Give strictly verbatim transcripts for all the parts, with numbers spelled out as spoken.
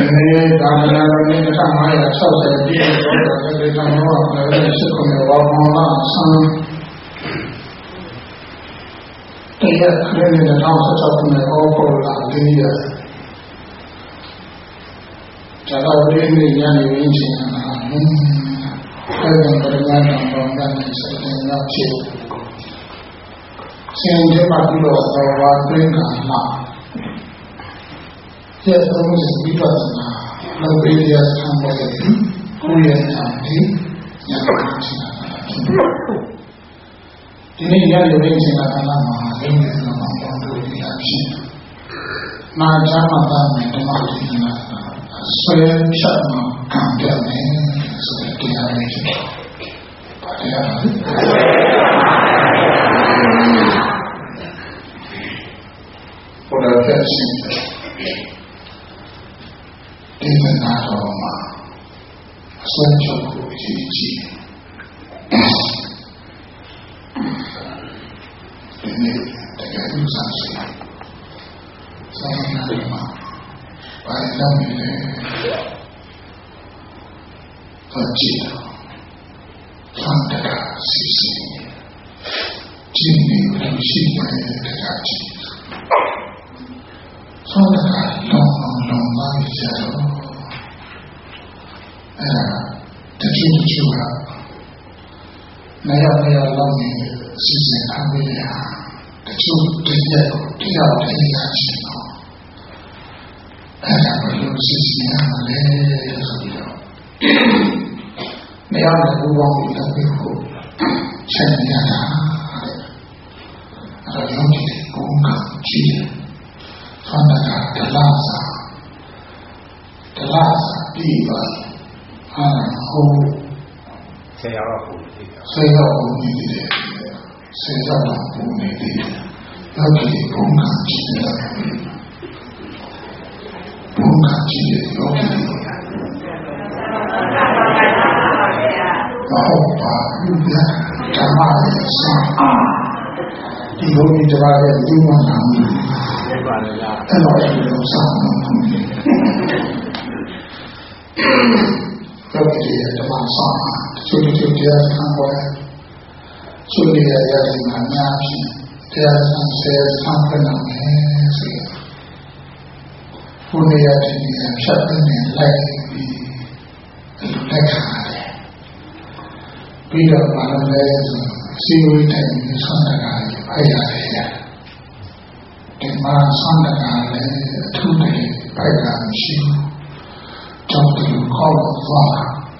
နေ့ဒါနနာတော်နေ့တစ်ခါမှရဆောက်တယ်ပြည့်တော့တယ်ဒီကံတော့လည်းရှိခုနေဝါမောလာဆန်းတရားခရစ်နဲ့တော့ဆက်ဆောက်နေဟောပေါ်လာလေးရဇာတော်လေးနဲ့ညနေရင်းချင်းတာအဲဒီပရိမာဏတော်ကနေစတဲ့နောက်ဖြစ်ဆင်းရဲမှပြီးတော့တော်ဝါတွင်းကမှာရဲ့သုံးစီပြီးတော့လောကီတရားဆံပေါ်တဲ့ကိုယ်ရဲ့အဖြစ်ညံ့ချင်တာဒီနေ့ညနေရင်းချင်းတာကလာမှာလေးနေတော့ပေါ်လို့ရဖြစ်မာချမ်းမှာတာမယ်ဓမ္မတိနာဆွဲဖြတ်မှာကံပြမယ်ဆိုတဲ့တရားလေးဖြစ်ပါတယ်။ဘုရားပြည့်စုံဒီမနာတော်မှာအစွမ်းချုပ်ကိုအရေးကြီးဒီနေ့တကယ်လို့စားစီစားနေတယ်မှာဘာလို့လဲတော့ကြည့်တော့ဖန်တကားစီစီကျင်းနေလို့ရှိတယ်တရားကြည့်ဆောင်းတကားလုံးလုံးလုံးပါကြတော့အဲတချို့တချို့ကနေရာနေရာလောက်နေစီစဉ်ထားပြီးရတချို့တည်းရဲ့တရားတရားချင်းတော့အဲဒါဘယ်လိုစီစဉ်ရမလဲဆိုပြီးတော့နေရာနဲ့ဘူပေါင်းပြီးတော့ပြီးဖို့ဆက်နေရတာအဲတော့ယောဂီကိုယ်ကကြည့်တယ်ဖန်တကားဒလစာဒလစာပြီးပါအာဟုတ်ဆယ်ရောက်ပုံနေတယ်ဆယ်ရောက်ပုံနေတယ်ဆယ်ရောက်ပုံနေတယ်ယောဂီဘုံကကြည့်တယ်ဘုံကကြည့်တယ်ယောဂီမဟုတ်ပါဘူးဗျာဓမ္မရဲ့ဆံအားဒီလိုဒီတရားရဲ့ဒီမှာနာမှုအဲ့ပါလေလားအဲ့တော့ဒီလိုဆံအောင်တော့ဒီဓမ္မဆံအားသူတို့တရားဆံပေါ်သူတွေရရတဲ့မှာများဖြစ်တရားဆံဆဲဆံဖနာမယ်ဆိုရဘုရားရဲ့ဒီဖြတ်တဲ့လိုက်ပြီးလက်ခံတယ်ပြီးတော့ဘာလို့လဲဆိုစီဝိတိုင်ဆွမ်းတကားကြီးဖိုက်ရတယ်ဒီမှာဆွမ်းတကားလည်းအထူးတည်းဖိုက်ကမရှိဘူးကြောင့်ဒီခေါ်တော့သွား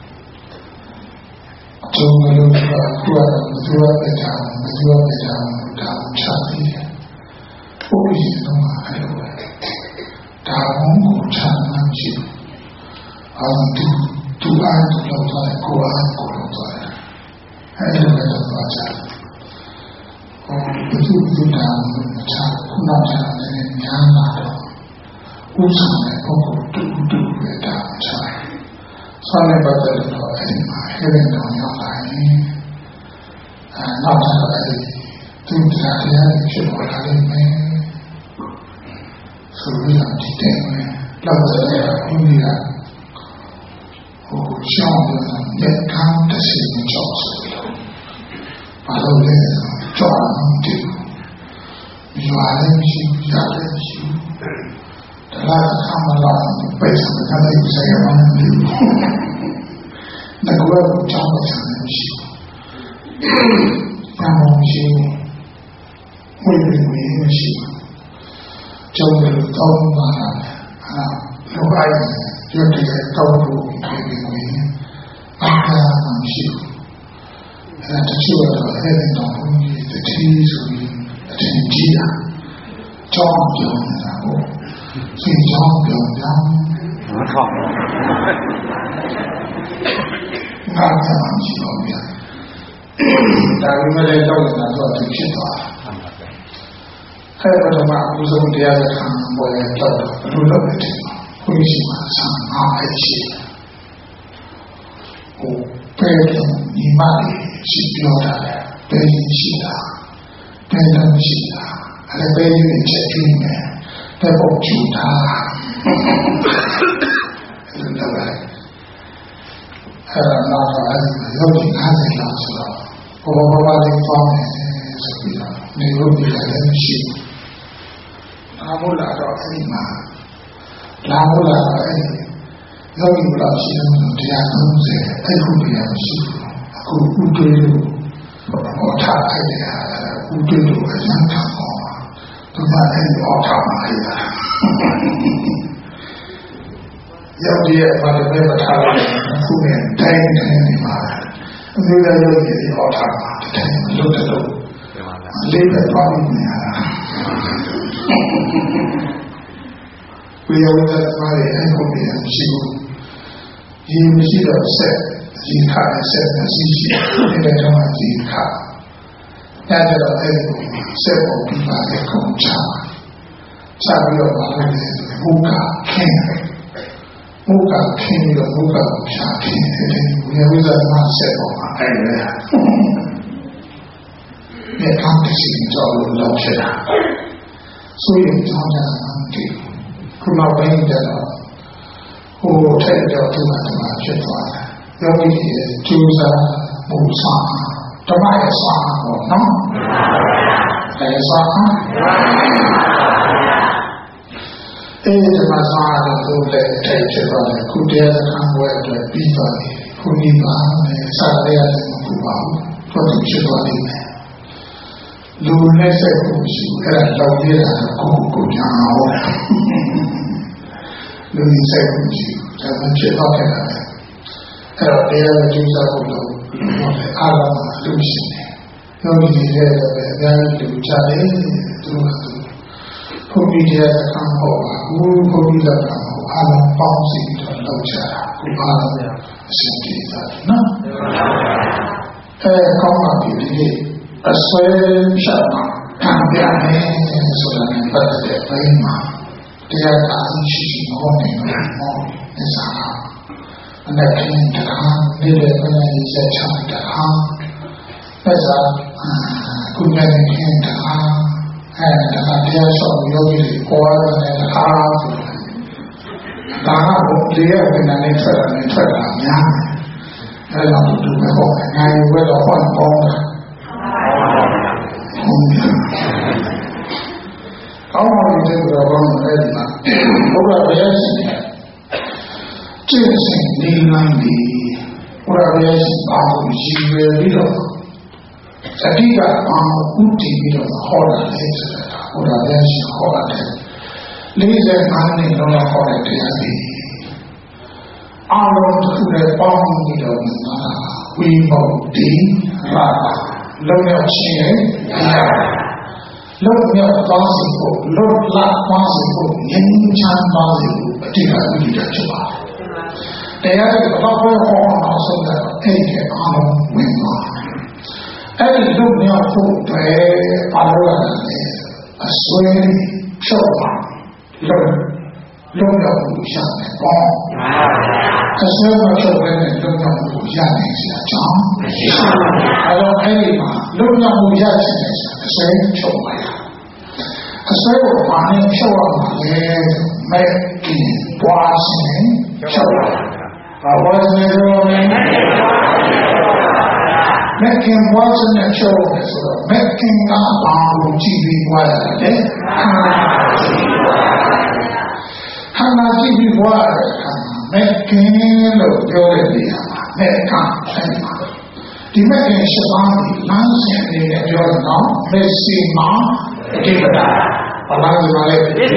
ကျုံလို့ကခုကမသူရတဲ့တာမသူရတဲ့တာဒါချပြီးတယ်ဘုရားတော့အဲ့လိုပဲဒါဘုံကိုချမ်းသာရှိအောင်သူသူအားသူလောက်သွားကိုအားကိုလောက်သွားအဲ့လိုပဲတော့သွားချာဟိုဘုသူဘုရားကိုချာခုနကလည်းညာလာတော့ဥစ္စာနဲ့ပုဂ္ဂိုလ်တူတူပဲတာချာဆောင်းနေပတ်တယ်တော့အဲ့ဒီမှာဟဲ့တဲ့တော်ရောက်လာရင်အဲနောက်တော့အဲ့ဒီသူတရားတရားဖြစ်ပေါ်လာလိမ့်မယ်ဆိုပြီးတော့ဒီတဲ့လောက်တဲ့ဘုရားဟိုရှောင်းတဲ့လက်ခံတဲ့စီမချောက်ဆိုလို့ဘာလို့လဲကြောက်နေတယ်ရွာလည်းရှိရတယ်ရှိတယ်လားဆမ်းမလာပဲစကားလေးဆက်ရအောင်ဒီငါကတော့ကြောက်တယ်ရှိတယ်မရှိဝိပရိယမရှိကျောင်းတွေတောင်းပါအာလောကကြီးကျွတ်တဲ့တောင်းဖို့ဒီကိုအားအားမရှိဘူးအဲတချို့တော့အဲ့ဒီတော့ဘုန်းကြီးတတိဆိုပြီးအထင်ကြီးတာကြောင်းပြောနေတာဟုတ်စိတ်ကြောင်းပြောတာမထောက်ငါကမရှိတော့ဗျာဒါပေမဲ့လည်းတော့နေတာတော့ဖြစ်သွားအဲ့ဒါတော့အုံဆုံးတရားစခန်းပေါ်ရတော့ဘယ်လိုလုပ်လဲဘုန်းကြီးမှာဆံအားအရှိဟိုပဲဒီမှာရှိပြောတာပဲရှိတာပဲတော့ရှိတာအဲ့ဒါပဲဒီချက်ပြီးမယ်ပဲပေါ့ချူတာအဲ့ဒါလည်းအဲ့ဒါတော့အဲ့ဒီယောဂီ၅၀လောက်ဆိုတော့ဘောဘောဘာလေးပေါင်းတယ်ဆိုပြီးတော့နေလို့ဒီလည်းရှိဘူး။အာမို့လာတော့အဲ့ဒီမှာလာမို့လာတော့အဲ့ဒီယောဂီဘုရားရှိတယ်တရားသုံးဆယ်အဲ့ခုတရားမရှိဘူး။အခုဥတွေးလို့ဟောထားခဲ့တယ်ဥတွေးလို့အကျဉ်းထားတော့သူကအဲ့ဒီဟောထားမှခဲ့တာယောဂီရဲ့ဘာလို့လဲမထားလို့အခုနဲ့တိုင်းတိုင်းနေမှာအမျိုးသားယောဂီတွေဟောထားမှာတိုင်းလို့တယ်လို့လေးပဲပေါင်းနေရတာဝိယဝတ္တမရဲ့အကုန်ပြရှိဘူးဒီမရှိတော့ဆက်ဒီခါနဲ့ဆက်မရှိရှိတဲ့တော့ဒီခါအဲ့ဒါအဲ့ဒီဆက်ပေါ်ပြီးပါတဲ့ခုံချချပြီးတော့ဘာလို့လဲဆိုဘုရားခင်းဘုရားခင်းပြီးတော့ဘုရားကိုရှာခင်းတယ်ဝိယဝတ္တမဆက်ပေါ်မှာအဲ့ဒါနဲ့ကောင်းတဲ့สิ่งကြောင့်လောက်ဖြစ်တာဆိုရင်ကြောင်းကြတာမသိဘူးခုနောက်ပိုင်းကျတော့ဟိုထက်တော့သူ့မှာတမဖြစ်သွားတယ်ယောဂီရဲ့ကျိုးစားမှုစားဓမ္မရဲ့စားပေါ့နော်အဲစားအဲဒီဓမ္မစားတော့သူလည်းထိုက်ဖြစ်သွားတယ်ခုတရားစခန်းဝဲအတွက်ပြီးသွားပြီခုဒီမှာစားရရတယ်မဟုတ်ပါဘူးသူဖြစ်သွားနေတယ်လူနဲ့ဆက်ကိုရှိအဲ့ဒါလောက်ရတာကိုကိုကြောင်အောင်လူနဲ့ဆက်ကိုရှိဒါမှဖြစ်တော့ခဲ့တာအဲ့တော့တရားနဲ့ကျူးစာဖို့လို့အားလုံးလူရှိတယ်ယောဂီတွေလည်းပဲအများကြီးလူကြတယ်သူကသူဘုရားတရားစကားဟောပါဘူးဘုရားကအားလုံးပေါင်းစီတော့လောက်ကြတာဒီအားလုံးအစဉ်ပြေတာနော်အဲကောင်းပါပြီဒီအစွဲဖြတ်မှာခံပြမယ်ဆိုတာနဲ့ပတ်သက်တဲ့ပိုင်းမှာတရားသာရှိရှိမဟုတ်နိုင်ဘူးမောအစားအနဲ့ခင်းတကားနေတဲ့ဘယ်နဲ့ဆက်ချတကားအဲဒါကုညနေခင်းတကားအဲဒါတရားဆောက်ယောဂီတွေပေါ်လာတဲ့တကားဆိုတာဒါကဘုရားရဲ့နာနဲ့ဆက်တာနဲ့ဆက်တာများတယ်အဲဒါကိုသူကဟောတယ်ငါရွယ်တော့ဟောပေါင်းတာကောင်းပါပြီတဲ့ဘောင်းနဲ့ဒီမှာဘုရားရဲ့ရှင်ကျင့်စဉ်ဒီလမ်းဒီဘုရားရဲ့ရှင်ပါလို့ရှိရပြီးတော့သတိကအောင်ဥတည်ပြီးတော့ဟောတာလေဆိုတာဘုရားရဲ့ရှင်ဟောတာလေလေးစိတ်အားနဲ့တော့ဟောတဲ့တရားတွေအားလုံးတစ်ခုနဲ့ပေါင်းပြီးတော့ဝိမု ക്തി ရာလုံးရောက်ခြင်းရဲ့လုံးရောက်သွားစီဖို့လုံးလာသွားစီဖို့ငြိမ်းချမ်းသွားစီဖို့အတိအကျဥဒိတာဖြစ်ပါတယ်တရားတွေဘာလို့ဟောအောင်ဆုံးတာအဲ့ဒီအားလုံးဝင်သွားအဲ့ဒီလုံးရောက်ဖို့ပဲပါလို့ရတယ်အစွဲဖြုတ်ပါလုံးလုံးရောက်ဖို့ရှာတယ်ပေါ့အစွဲမဖြုတ်ဘဲနဲ့လုံးရောက်ဖို့ရနိုင်စရာအကြောင်းမရှိဘူးအဲ့တော့အဲ့ဒီမှာလုံးရောက်ဖို့ရချင်တယ်အစွဲဖြုတ်ပါအစွဲကိုဘာနဲ့ဖြုတ်ရမှာလဲမဲ့ကင်းပွားခြင်းဖြုတ်ရဘာပွားခြင်းလဲမဲ့ကင်းပွားခြင်းနဲ့ဖြုတ်ရဆိုတော့မဲ့ကင်းကဘာကိုကြည့်ပြီးပွားရတယ်လဲခန္ဓာကြည့်ပြီးပွားရတယ်ခန္ဓာမဲ့ကင်းလို့ပြောတဲ့နေရာမှာမဲ့ကံအဲ့မှာဒီမဲ့ကင်းရှိပါးလမ်းစဉ်အနေနဲ့ပြောတော့မဲ့စီမာအတိပဒါဘာလာကြပါလဲ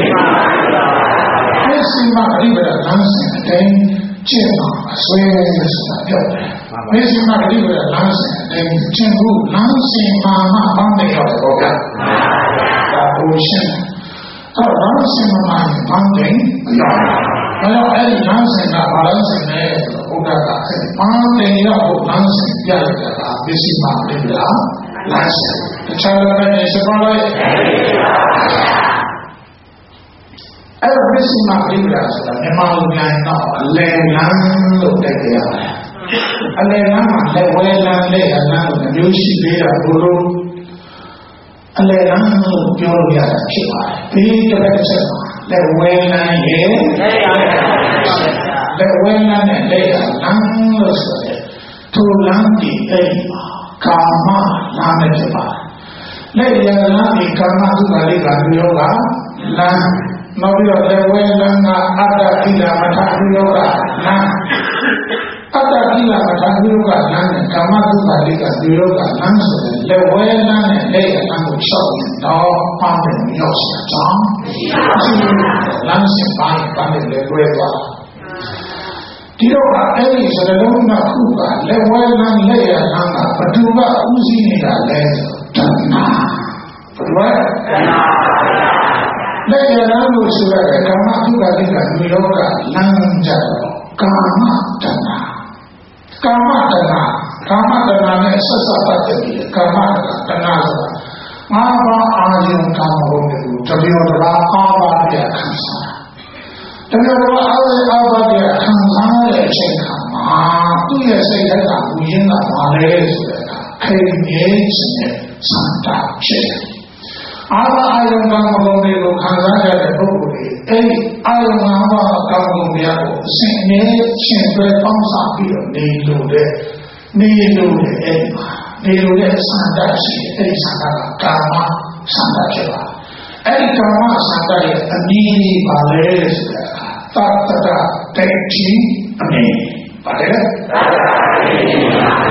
မဲ့စီမာအတိပဒါလမ်းစဉ်အတိုင်းကျင့်တာအစွဲဆိုတာပြောတယ်မဲ့စီမာအတိပဒါလမ်းစဉ်အတိုင်းကျင့်ဖို့လမ်းစဉ်မှာမှပေါင်းတယ်တော့ဘောကဒါဘုရှင်အဲ့တော့လမ်းစဉ်မှာပေါင်းတယ်အရာဘာလို့အဲ့ဒီလမ်းစဉ်ကဘာလမ်းစဉ်လဲဘုရားကအဲ့ဒီပေါင်းတယ်ရောက်ဖို့လမ်းစဉ်ပြရတာကပစ္စည်းမှာပြတာလမ်းစဉ်တခြားလည်းပဲစပါလိုက်အဲ့တော့ပစ္စည်းမှာပြတာဆိုတာမြန်မာလူတိုင်းတော့အလယ်လမ်းလို့တက်ကြရတယ်အလယ်လမ်းမှာလက်ဝဲလမ်းလက်လမ်းလို့မျိုးရှိသေးတာဘုလို့အလယ်လမ်းလို့ပြောလို့ရတာဖြစ်ပါတယ်ဒီတစ်ပတ်တစ်ချက်မှာလက်ဝဲလမ်းရဲ့လက်ရလက်ဝဲလမ်းနဲ့လက်ရလမ်းလို့ဆိုတဲ့ထိုလမ်းဒီအဲ့ဒီမှာကာမလမ်းနဲ့ဖြစ်ပါတယ်လက်ရလမ်းဒီကာမသုခလေးကပြောတာလမ်းနောက်ပြီးတော့လက်ဝဲလမ်းကအတ္တကိလမထာပြောတာလမ်းအတ္တကိလမထာပြောတာလမ်းနဲ့ကာမသုခလေးကပြောတာလမ်းဆိုတဲ့လက်ဝဲလမ်းနဲ့လက်ရလမ်းကိုရှောက်ရင်တော့ပန်းတယ်ရောက်စရာကြောင်းမရှိဘူးလမ်းစဉ်ပိုင်းပန်းတယ်လည်းလွဲသွားဒီတော့အဲ့ဒီစတဲ့လုံးကခုကလက်ဝဲလမ်းလက်ရလမ်းကဘသူကဥစည်းနေတာလဲတဏှာဘယ်လိုလဲလက်ရလမ်းလို့ဆိုရတဲ့ကာမသုခတိကနိရောဓလမ်းကြတော့ကာမတဏှာကာမတဏှာကာမတဏှာနဲ့ဆက်ဆက်ပတ်သက်ပြီးကာမတဏှာဆိုတာငါးပါးအာယုံကာမဘုံတွေကိုတပြောတလားအားပါးပြခံစားတကယ်တော့အားရအားပါပြခံစားတဲ့အချိန်ခါမှာသူ့ရဲ့စိတ်ထဲကမူရင်းကဘာလဲဆိုတဲ့အခါခိငြိမ်းခြင်းနဲ့စံတာဖြစ်တယ်။အားပါအာယုံကံမလုံးတွေကိုခံစားရတဲ့ပုဂ္ဂိုလ်တွေအဲဒီအာယုံကံပါကံလုံးများကိုအစဉ်အမြဲရှင်သွဲပေါင်းစားပြီးတော့နေလို့တဲ့နေလို့တဲ့အဲဒီမှာနေလို့တဲ့စံတာရှိတယ်အဲဒီစံတာကကာမစံတာဖြစ်ပါတယ်။အဲဒီကာမစံတာရဲ့အနည်းပါလဲဆိုတဲ့သတ္တတဒိဋ္ဌိအမြင်ပါတယ်သတ္တတဒိဋ္ဌိ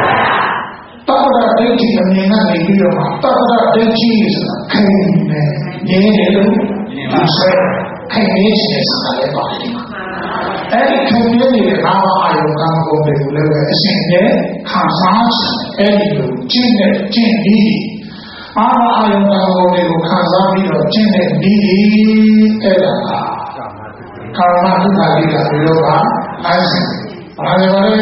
အမြင်ကနေပြီးတော့သတ္တတဒိဋ္ဌိဆိုတာခိုင်နေငြင်းတယ်လို့ဒီဆွဲခိုင်နေခြင်းဆိုတာလည်းပါတယ်အဲ့ဒီခိုင်နေတဲ့အာဝအာယုကံကိုလည်းလည်းအစဉ်နဲ့ခံစားအဲ့ဒီလိုကျင့်တဲ့ကျင့်ပြီးအာဝအာယုကံကိုလည်းခံစားပြီးတော့ကျင့်တဲ့ပြီးအဲ့ဒါကကာမဒုက္ခလေးကဘယ်လိုပါလဲဘာလဲဘာလဲ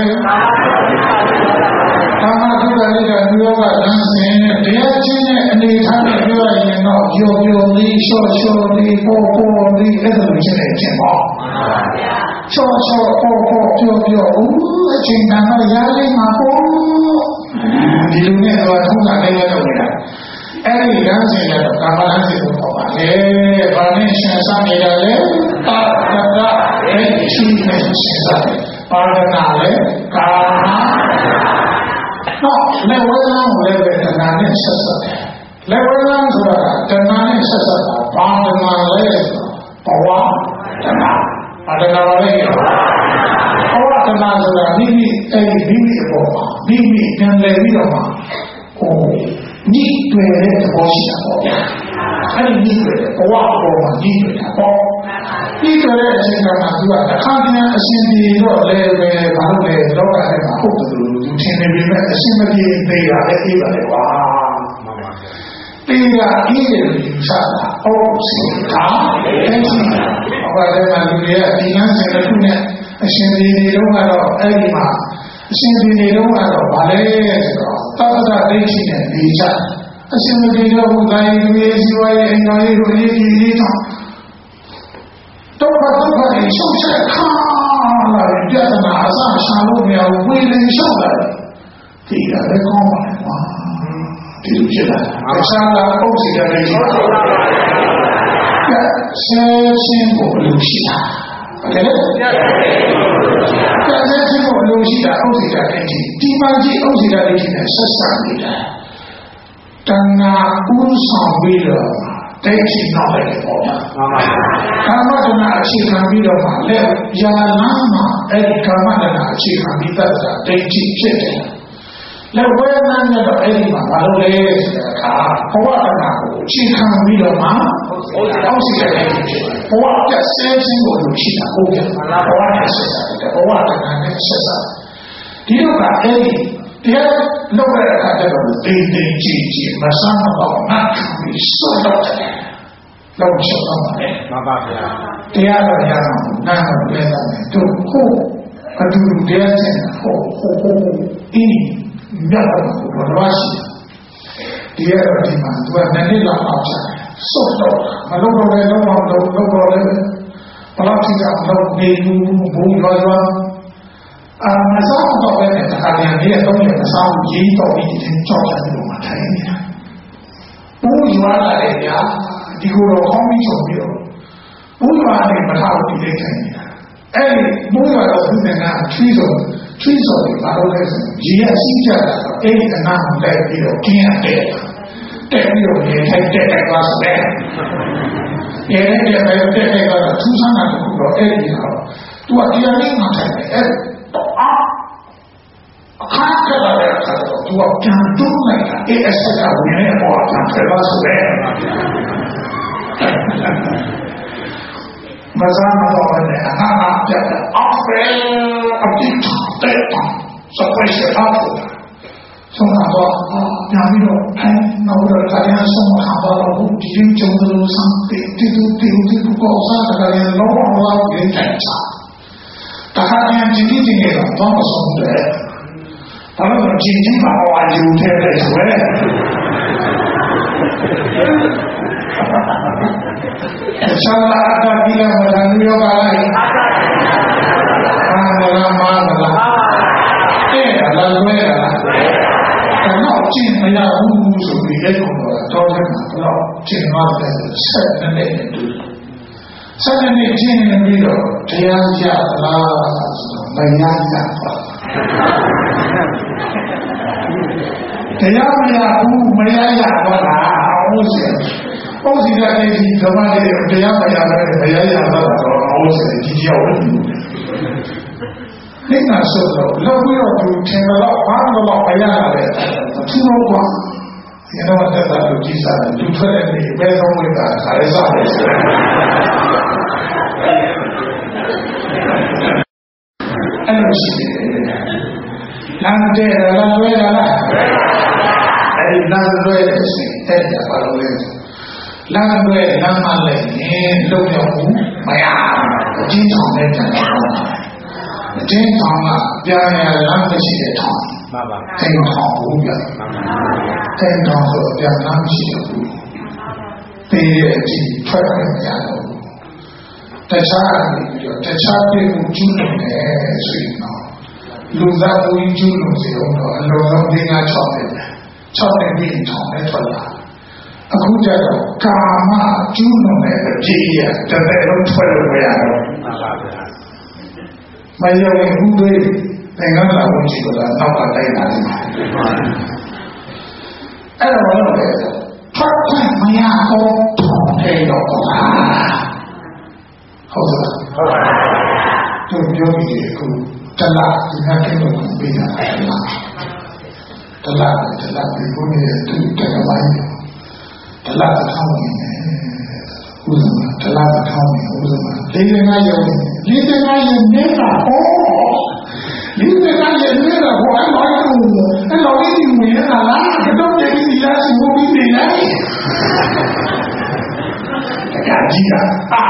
ကာမဒုက္ခလေးကဘယ်လိုပါလမ်းစဉ်နဲ့တရားချင်းနဲ့အနေထားနဲ့ပြောရရင်တော့ပျော်ပျော်လေးရှော့ရှော့လေးပေါ်ပေါ်လေးအဲ့လိုဖြစ်နေခြင်းပေါ့မှန်ပါဗျာရှော့ရှော့ပေါ်ပေါ်ပျော်ပျော်ဦးအချိန်တန်တော့ရားလေးမှာပေါ့ဒီလိုနဲ့တော့ထုံးတာလည်းလုပ်နေတာအဲ့ဒီလမ်းစဉ်ကတော့ကာမလမ်းစဉ်ကိုခေါ်ပါလေ။ဘာနဲ့ရှင်းစားနေတာလဲ။ပါဒကအဲ့ဒီရှိနေရှင်းစားတယ်။ပါဒနာလဲကာမ။တော့လက်ဝဲလမ်းကိုလည်းပဲတဏှာနဲ့ဆက်ဆက်တယ်။လက်ဝဲလမ်းဆိုတာကတဏှာနဲ့ဆက်ဆက်တာပါဒနာလဲဘဝတဏှာပါဒနာလဲဘဝတဏှာဆိုတာမိမိအဲ့ဒီမိမိအပေါ်မှာမိမိပြန်လည်ပြီးတော့မှဟိုညီတွေ့တဲ့သဘောရှိတာပေါ့။အဲ့ဒီညီတွေ့တဲ့ဘဝပေါ်မှာညီတွေ့တာပေါ့။ညီတွေ့တဲ့အချိန်ကမှသူကတစ်ခါတည်းအရှင်ပြေတော့လည်းပဲဘာလို့လဲလောကထဲမှာဟုတ်တယ်လို့သူထင်နေပေမဲ့အရှင်မပြေသေးတာလည်းအေးပါလေကွာ။မှန်ပါဗျာ။တေးကအေးတယ်လို့ယူဆတာ။ဟုတ်စီတာ။အဲ့ဒီဘာလဲမှလူတွေကဒီလမ်းစဉ်တစ်ခုနဲ့အရှင်ပြေနေတော့ကတော့အဲ့ဒီမှာအရှင်ပြေနေတော့ကတော့ဗာလဲဆိုတော့သတ္တဒိဋ္ဌိနဲ့နေကြအရှင်ပြေတော့ဘုရားရဲ့ဒီစီဝါရဲ့အင်္ဂါလေးကိုရေးကြည့်ရေးတော့ဒုက္ခဒုက္ခတွေရှုပ်ချက်ခါလာတဲ့ပြဿနာအစရှာလို့မရဘူးဝေလင်းရှုပ်လာတယ်ဒီကလည်းကောင်းပါလေကွာဒီလိုဖြစ်လာအချမ်းသာပုတ်စီတယ်ကြီးပါဆင်းရှင်းကိုလို့ရှိတာဟုတ်တယ်။ပြန်ဆင်းရှင်းကိုလို့ရှိတာဥစ္စာတည်းကြီးဒီမှကြီးဥစ္စာတည်းကြီးနဲ့ဆက်ဆံနေတာတဏှာဥဆောင်ပြီးတော့ဒိဋ္ဌိနောက်လည်းပေါ့ဗျာ။မှန်ပါဗျာ။ကာမတဏှာအခြေခံပြီးတော့မှလည်းယာလမ်းမှာအဲ့ဒီကာမတဏှာအခြေခံပြီးတတ်တာဒိဋ္ဌိဖြစ်တယ်။လက်ဝဲမှန်းနဲ့တော့အဲ့ဒီမှာဘာလို့လဲဆိုတဲ့အခါဘဝတဏှာကိုအခြေခံပြီးတော့မှအောက်စီတဲ့ဒိဋ္ဌိဖြစ်တယ်။ဘဝပြည့်စဲခြင်းကိုလို့ရှိတာဟုတ်တယ်။ဘဝနဲ့ဆက်စားတယ်။ဘဝတဏှာနဲ့ဆက်စားဒီလိုကအဲ့ဒီတရားလုပ်ရတဲ့အခါကျတော့တိမ်တိမ်ကြည်ကြည်မဆန်းတော့မှတ်ပြီးစွတ်တော့တယ်။လောက်ရှောက်တော့ပါလေ။မှန်ပါဗျာ။တရားတော်ရအောင်နားတော့လဲတယ်တို့ဟုတ်အတူတူတရားချင်းဟုတ်ဟုတ်ဟုတ်အင်းမြတ်တော်ကိုဘာလို့ရှိဒီရတော့ဒီမှာသူကနည်းနည်းလောက်အောင်ချတယ်စွတ်တော့မလုပ်တော့လည်းလုံးဝလုပ်လုပ်တော့လည်းဘလောက်ထိအောင်လုပ်နေဘူးဘုံရွာရွာအာမဆောင်တော့ပဲတခါတည်းနေ့တော့လည်းမဆောင်ရေးတော့ပြီးတင်ကြောက်တယ်လို့မှထိုင်နေတာဘုံရွာလာတယ်ဗျာဒီကိုတော့ကောင်းပြီးချုပ်ပြီးတော့ဘုံရွာနဲ့မထားဘူးဒီလေးထိုင်နေတာအဲ့ဒီမိုးရွာတော့သူကချွေးစော်ချွေးစော်တွေဘာလို့လဲဆိုရေအစီးကြတာအဲ့ဒီအနားကိုလိုက်ပြီးတော့ကျင်းရတယ်တက်ပြီးတော့ရေထိုက်တက်တက်သွားဆိုတယ်ရေတက်တက်တက်တက်သွားတော့သူစားတာကတော့အဲ့ဒီတော့သူကတရားလေးမှထိုက်တယ်အဲ့တော့အခါကလည်းအခါတော့သူကပြန်တွန်းလိုက်တာအဲ့အဆက်ကဝင်နေပေါ်တာဖြစ်သွားဆိုတယ်မစားမတော့လည်းအနာနာပြတ်အောက်ပဲအပြစ်တဲ့စပွဲရှိအောင်ဆုံးတော့ညာပြီးတော့အဲနောက်တော့တရားဆုံးမှာတော့ဒီရင်ကျုံလို့စံတေတီတူတီတူကိုစားတယ်လည်းလောဘလောဘရဲ့တိုင်ချာတခါတည်းဒီဒီနေတော့တော့ဆုံးတယ်ဘာလို့ဒီဒီမှာဟောအယူထဲလဲဆိုရဲဆာလာတာဒီလာမလာမျိုးပါလားအာမလာမာလာအဲ့ဒါလည်းလွဲတာတော့ကျင့်မရဘူးဆိုပြီးအဲ့ကောင်တော့တယ်မှာတော့ကျင့်ရတယ်ဆက်နေတဲ့တူဆက်နေတဲ့ကျင့်နေပြီးတော့တရားကြလားဆိုတော့မရကြပါတရားမရဘူးမရရပါလားဟုတ်စေဟုတ်စီတဲ့ဒီဓမ္မတွေတရားမရတဲ့မရရပါတော့ဟုတ်စေဒီကြောက်နေနာဆိုတော့လောက်ပြီးတော့သူထင်တော့ဘာလို့တော့မရရလဲသူတော့ကွာဒီတော့တက်တာလူကြီးစားတယ်လူထွက်တဲ့နေပဲဆုံးဝင်တာခါရစားတယ်အဲ့လိုရှိတယ်လမ်းတဲ့လမ်းလွဲတာလားအဲ့ဒီလမ်းလွဲတဲ့စိတ်တဲ့ကြပါလို့လဲလမ်းလွဲလမ်းမလဲလုံးရောက်ဘူးမရအကျဉ်းဆောင်တဲ့ကြံတော့အကျဉ်းဆောင်ကပြန်ရလမ်းမရှိတဲ့ထောင်မှန်ပါအဲ့ထောင်ဘူးပြအဲ့ထောင်ဆိုပြန်လမ်းမရှိဘူးပေးတဲ့အကြည့်ထွက်ရမရတော့ဘူးတခြားပြီးတော့တခြားပြည်ကိုကျူးလွန်တယ်ဆိုရင်တော့လူသားကိုကျူးလွန်စေတော့အလုံးစုံဒီငါ၆နှစ်၆နှစ်ပြီးထောင်နဲ့ထွက်လာအခုကျတော့ကာမကျူးလွန်တဲ့အကြည့်ရတစ်သက်လုံးထွက်လို့မရတော့မှန်ပါဗျာမယုံဘူးတွေသင်္ကန်းလာဝင်ကြည့်တော့နောက်ကတိုက်လာတယ်အဲ့တော့လည်းထွက်ခွင့်မရတော့ထောင်ထဲတော့ပါဟုတ်လားဟုတ်ပါဘူးသူပြောပြီးအခုတလားဒီကကိလို့ပြီးတာလားတလားတလားဒီကိုနေသူတကမိုင်းတလားတစ်ထောင်နေဥစ္စာတလားတစ်ထောင်နေဥစ္စာလေးငါးရုံလေးငါးရုံနေတာဟောလေးငါးရုံနေတာဟောအဲ့လိုအဲ့လိုလေးဒီဝင်လာလားကတော့တည်းဒီလားစီဘုပြီးနေလားတကကြီးอ่ะ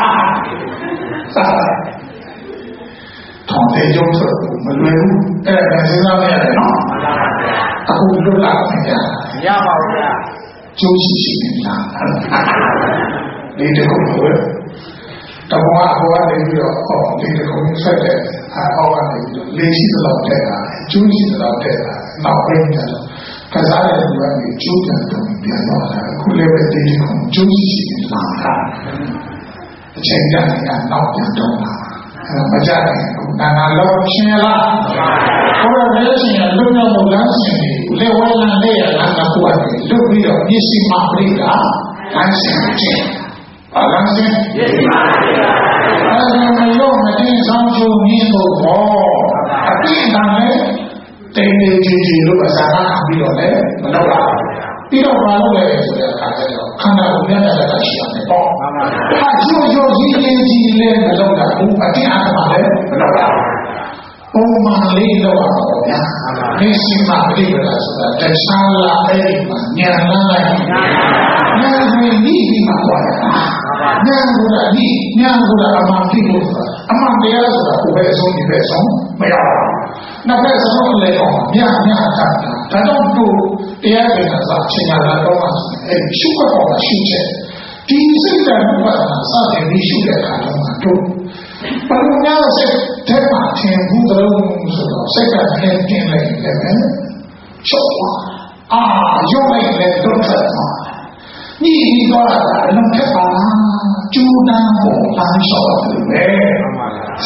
ထောင်တဲ့ကျုံးဆိုမလွယ်ဘူးအဲ့ဒါစဉ်းစားမရတယ်နော်အခုလွတ်လာတယ်ကြာမရပါဘူးဗျာကျိုးရှိရှိနေတာဒီတခုကိုတော့ဘာဟောနေပြီးတော့ဟောဒီတခုဆက်တဲ့အောက်ကနေလေးရှိတော့တဲ့တာကျိုးရှိတော့တဲ့တာနောက်ပိုင်းကျတော့ကစားတဲ့လူကနေကျိုးပြန်တော့ပြန်တော့တာအခုလည်းပဲဒီတခုကျိုးရှိရှိနေတာအချိန်ကြာနေတာနောက်ပြန်တော့လာမကြတယ်နာနာလောက်ရှင်းလားဘုရားရဲ့ရှင်လူမျိုးကိုလမ်းရှင်လေဝဲလမ်းလေးရလမ်းကပွားတယ်လွတ်ပြီးတော့မျက်စိမှပြိတာလမ်းရှင်ချင်းဘာလမ်းရှင်မျက်စိမှပြိတာအဲဒီမလို့မတင်းဆောင်ချုံမြင်းတို့ဘောအပြည့်တန်လေတိတ်တိတ်ကြီးကြီးလို့အစားကပြီးတော့လေမလုပ်ပါဘူးပြီးတော့ဘာလို့လဲဆိုတဲ့အခါကျတော့ခန္ဓာကိုယ်နဲ့တက်တာရှိရတယ်ပေါ့မှန်ပါဗျာအကျိုးကျိုးကြီးကြီးကြီးလည်းမလုပ်တာဘူးအတင်းအဓမ္မလည်းမလုပ်တာပုံမှန်လေးလုပ်ရပါဗျာမျက်စိမှပြိပလာဆိုတာတခြားလာအဲ့ဒီမှာညံလန်းလိုက်ညံဝင်ဒီဒီမှာသွားတာညံဆိုတာဒီညံဆိုတာအမှန်ပြိလို့ဆိုတာအမှန်တရားဆိုတာကိုယ်ပဲအဆုံးဒီပဲအဆုံးမရဘူးနောက်ပဲဆုံးလည်းတော့ညံညံတာဒါတော့သူတရားပြန်လာချိန်ရလာတော့အဲရှုပ်တော့မှရှုချက်ဒီစိတ်ဓာတ်ကစတဲ့ဒီရှုတဲ့အခါတော့တို့ဘာလို့များစိတ်တဲ့မှာသင်ဘူးသလုံးဆိုတော့စိတ်ကလည်းတင်လိုက်တယ်ပဲချုပ်သွားအာရုပ်လိုက်လည်းဒုက္ခသွားညီညီသွားတာလည်းခက်ပါလားကျူးတန်းပေါ်လမ်းလျှောက်တယ်ပဲစ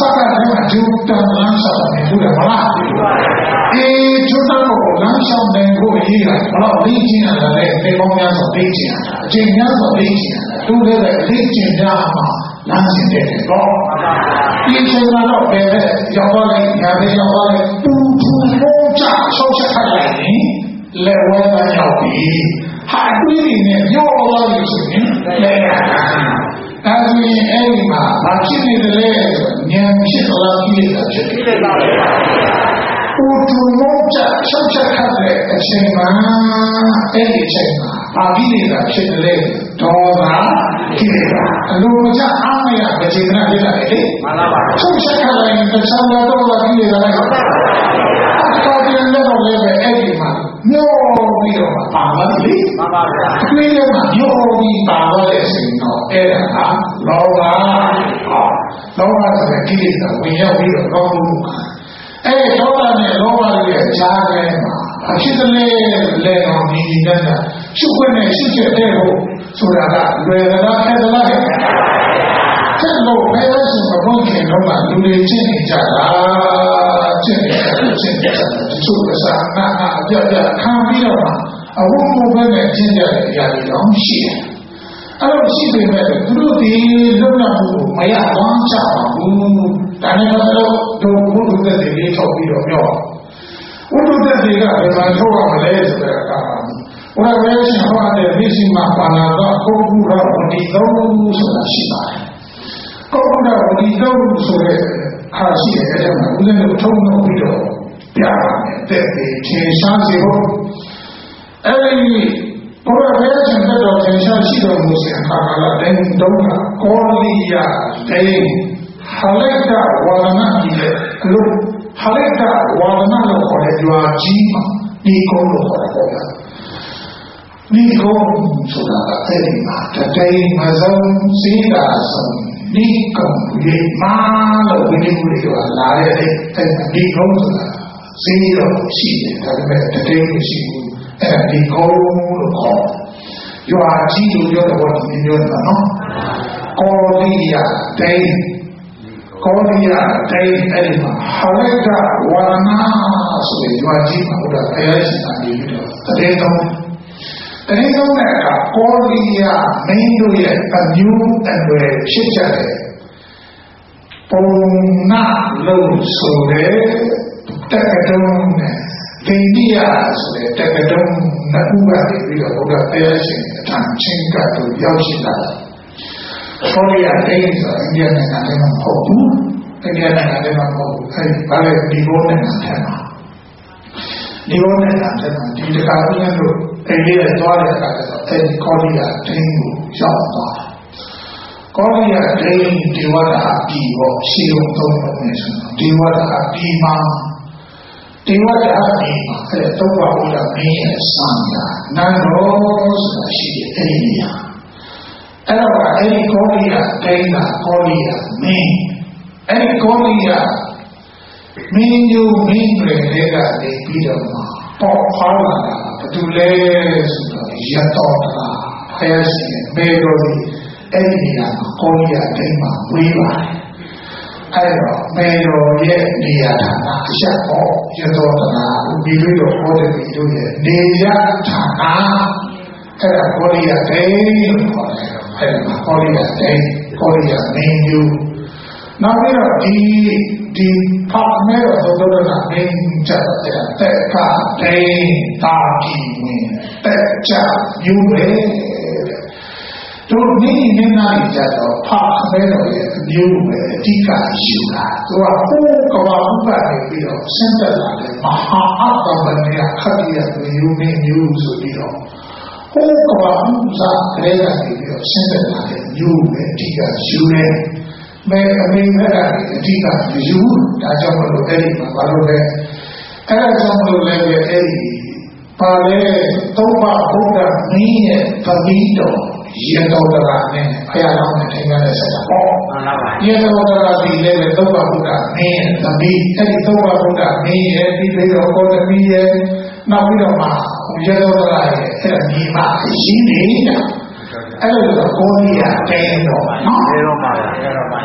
ကတည်းကဂျူတန်လမ်းဆောင်နေဘူးလေမလားအေးဂျူတန်ကိုလမ်းဆောင်နေဖို့ရေးတာဘလို့လေ့ကျင့်ရတယ်လေပေါင်းများစွာလေ့ကျင့်ရတာအချိန်များစွာလေ့ကျင့်ရတာသူလည်းပဲလေ့ကျင့်ကြမှာလမ်းစဉ်တဲ့တော့ဒီချိန်ကတော့ပဲရောက်သွားလိုက်ညာပဲရောက်သွားလိုက်ပူပူလုံးကြဆောက်ချက်ခတ်လိုက်ရင်လက်ဝဲသားရောက်ပြီဟာတွေးနေရောသွားလို့ဆိုရင်လက်ရတာဒါဆိုရင်အဲ့ဒီမှာမဖြစ်နေတယ်လေဉာဏ်ဖြစ်လာပြီလေဖြစ်တယ်ပါပဲပူပူလုံးကြဆောက်ချက်ခတ်တဲ့အချိန်မှာအဲ့ဒီအချိန်မှာအာဘိနေတာဖြစ်တယ်လေဒေါသကိလေသာအလိုမကျအားမရမကျေနပ်ဖြစ်လာတယ်လေမှန်ပါပါဆောက်ချက်ခတ်လိုက်ရင်တခြားတော့ကိလေသာလည်းဟုတ်ပါဘူးတော်တယ်လည်းတော့လည်းပဲအဲ့ဒီမှာမျောပြီးတော့ပါလာတယ်မှန်ပါဗျာအတွေးထဲမှာမျောပြီးပါလာတဲ့အချိန်တော့အဲ့ဒါကလောဘလောဘဆိုတဲ့ကိလေသာဝင်ရောက်ပြီးတော့ကောင်းမှုအဲ့ဒေါသနဲ့လောဘရဲ့ကြားထဲမှာအဖြစ်တလေလေတော်ဒီဒီနဲ့ရှုခွင့်နဲ့ရှုချက်တဲ့ဟုတ်ဆိုတာကလွယ်သလားခက်သလားဆက်လို့ဘယ်လိုဆိုမဟုတ်ခင်တော့လူတွေချင်းနေကြတာချင်းနေချင်းနေတချို့ကစားနာနာအပြတ်ပြတ်ခံပြီးတော့အဝုံဘုံနဲ့ချင်းကြတဲ့အရာတွေတော့ရှိတယ်အဲ့လိုရှိပေမဲ့သူတို့ဒီလုံလမှုကိုမရအောင်ချပါဘူးဒါနဲ့တော့တို့ဘုဒ္ဓသက်တွေလေးထုတ်ပြီးတော့ပြောဘုဒ္ဓသက်တွေကဘယ်မှာထုတ်ရမလဲဆိုတဲ့အခါမှာဘုရားဝေရှင်ဟောတဲ့မိစီမပါဏာတော့ပုဂ္ဂုရဝတိသုံးဆိုတာရှိပါတယ်ပုဂ္ဂုရဝတိသုံးဆိုတဲ့အားရှိတဲ့အဲ့ဒါကဦးဇင်းတို့ထုံးလို့ပြီးတော့ပြရမယ်တဲ့ဒီသင်္ချာစီဖို့အဲ့ဒီဘုရားဝေရှင်တော့သင်္ချာရှိတော်မူစဉ်အခါကလည်းတုံးကကောလိယတေဟလိုက်တာဝါဒနာကြီးတဲ့အလို့ဟလိုက်တာဝါဒနာလို့ခေါ်တဲ့ကြွားကြီးမှာဒီကုန်းလို့ခေါ်တာပေါ့ဗျာဒီကုန်းဆိုတာကအဲ့ဒီမှာတတိမဆုံးစီးတာဆုံးဒီကုန်းဒီမာလို့ဝိနည်းတွေကလာတဲ့အဲ့ဒီကုန်းဆိုတာစီးတော့ရှိတယ်ဒါပေမဲ့တတိမရှိဘူးအဲ့ဒီကုန်းလို့ခေါ်ကြွားကြီးလို့ပြောတော့ဒီမျိုးတာနော်ကောလိယတေကောလိယတေအဲ့ဒီမှာဟလိုက်တာဝါဒနာဆိုတဲ့ကြွားကြီးမှာဘုရားဘုရားရှင်ကနေပြီးတော့တတိကုန်းတတိယကကောလိယမင်းတို့ရဲ့အမျိုးအနွယ်ဖြစ်ကြတယ်ပုံနာလို့ဆိုတဲ့တက္ကတုံးနဲ့ဒိဋ္ဌိယဆိုတဲ့တက္ကတုံးနှစ်ခုကနေပြီးတော့ဘုရားတရားရှင်အထံချင်းကတို့ရောက်ရှိလာတယ်ကောလိယတိတ်ဆိုအိန္ဒိယနိုင်ငံထဲမှာမဟုတ်ဘူးအိန္ဒိယနိုင်ငံထဲမှာမဟုတ်ဘူးအဲဒီဘာလဲဒီဘုန်းနိုင်ငံထဲမှာဒီဘုန်းနိုင်ငံထဲမှာဒီတက္ကတုံးတို့အဲ့ဒီတော့သွားတဲ့အခါကျတော့အဲ့ဒီကောလိယဒိန်းကိုရောက်သွားတယ်ကောလိယဒိန်းဒီဝတ္တအပြီပေါ့ရှင်းအောင်သုံးလို့နေဆိုတော့ဒီဝတ္တအပြီမှာဒီဝတ္တအပြီမှာအဲ့သုံးပါးဘုရားမင်းရဲ့စံကနန္ဒောဆိုတာရှိတယ်အဲ့ဒီနေရာအဲ့တော့အဲ့ဒီကောလိယဒိန်းကကောလိယမင်းအဲ့ဒီကောလိယမင်းညိုမင်းတွေကနေပြီးတော့ပေါ်ဖောင်းလာတာဘသူလဲဆိုတော့ရတော်တာဖယားရှင်မေတော်ဒီအဲ့ဒီနေရာမှာကောလိယဒိန်းမှာဝေးပါတယ်အဲ့တော့မေတော်ရဲ့နေရာဌာနအချက်ပေါ်ရတော်တာဒီလိုတော့ဟောတဲ့ဒီလိုရဲ့နေရာဌာနအဲ့ဒါကောလိယဒိန်းလို့ခေါ်တယ်အဲ့ဒါကောလိယဒိန်းကောလိယမင်းယူနောက်ပြီးတော့ဒီဒီဖတ်မဲတော့တော်တော်ကမင်းချက်တဲ့တက်ကဒိန်းတာကြီးဝင်တက်ကြယူပဲတို့ဒီနေ့နားကြတော့ဖတ်မဲတော့ရဲ့အမျိုးပဲအဓိကယူတာသူကဟိုးကဘာဥပဒေပြီးတော့စင်တက်လာတယ်မဟာအတ္တဗနေခတိယမျိုးနဲ့မျိုးဆိုပြီးတော့ဟိုးကဘာဥစားကလေးကနေပြီးတော့စင်တက်လာတယ်မျိုးပဲအဓိကယူတယ်မဲအမေမဲ့ကအဓိကယူဒါကြောင့်မလို့အဲ့ဒီမှာဘာလို့လဲအဲ့ဒါကြောင့်မလို့လည်းအဲ့ဒီပါလေသုံးပါးဘုရားမင်းရဲ့ဗတိတော်ရေတော်တရားနဲ့ဖယားတော်နဲ့ထင်ရတဲ့ဆက်တာပေါ့မှန်ပါပါရေတော်တရားဒီလည်းပဲသုံးပါးဘုရားမင်းရဲ့ဗတိအဲ့ဒီသုံးပါးဘုရားမင်းရဲ့ဒီလေတော်ကောသမီးရဲ့နောက်ပြီးတော့မှရေတော်တရားရဲ့အဲ့ဒါဒီမှာရှိနေတာအဲ့လိုတော့ကိုကြီးရတဲတော့နော်တဲတော့ပါပဲအဲ့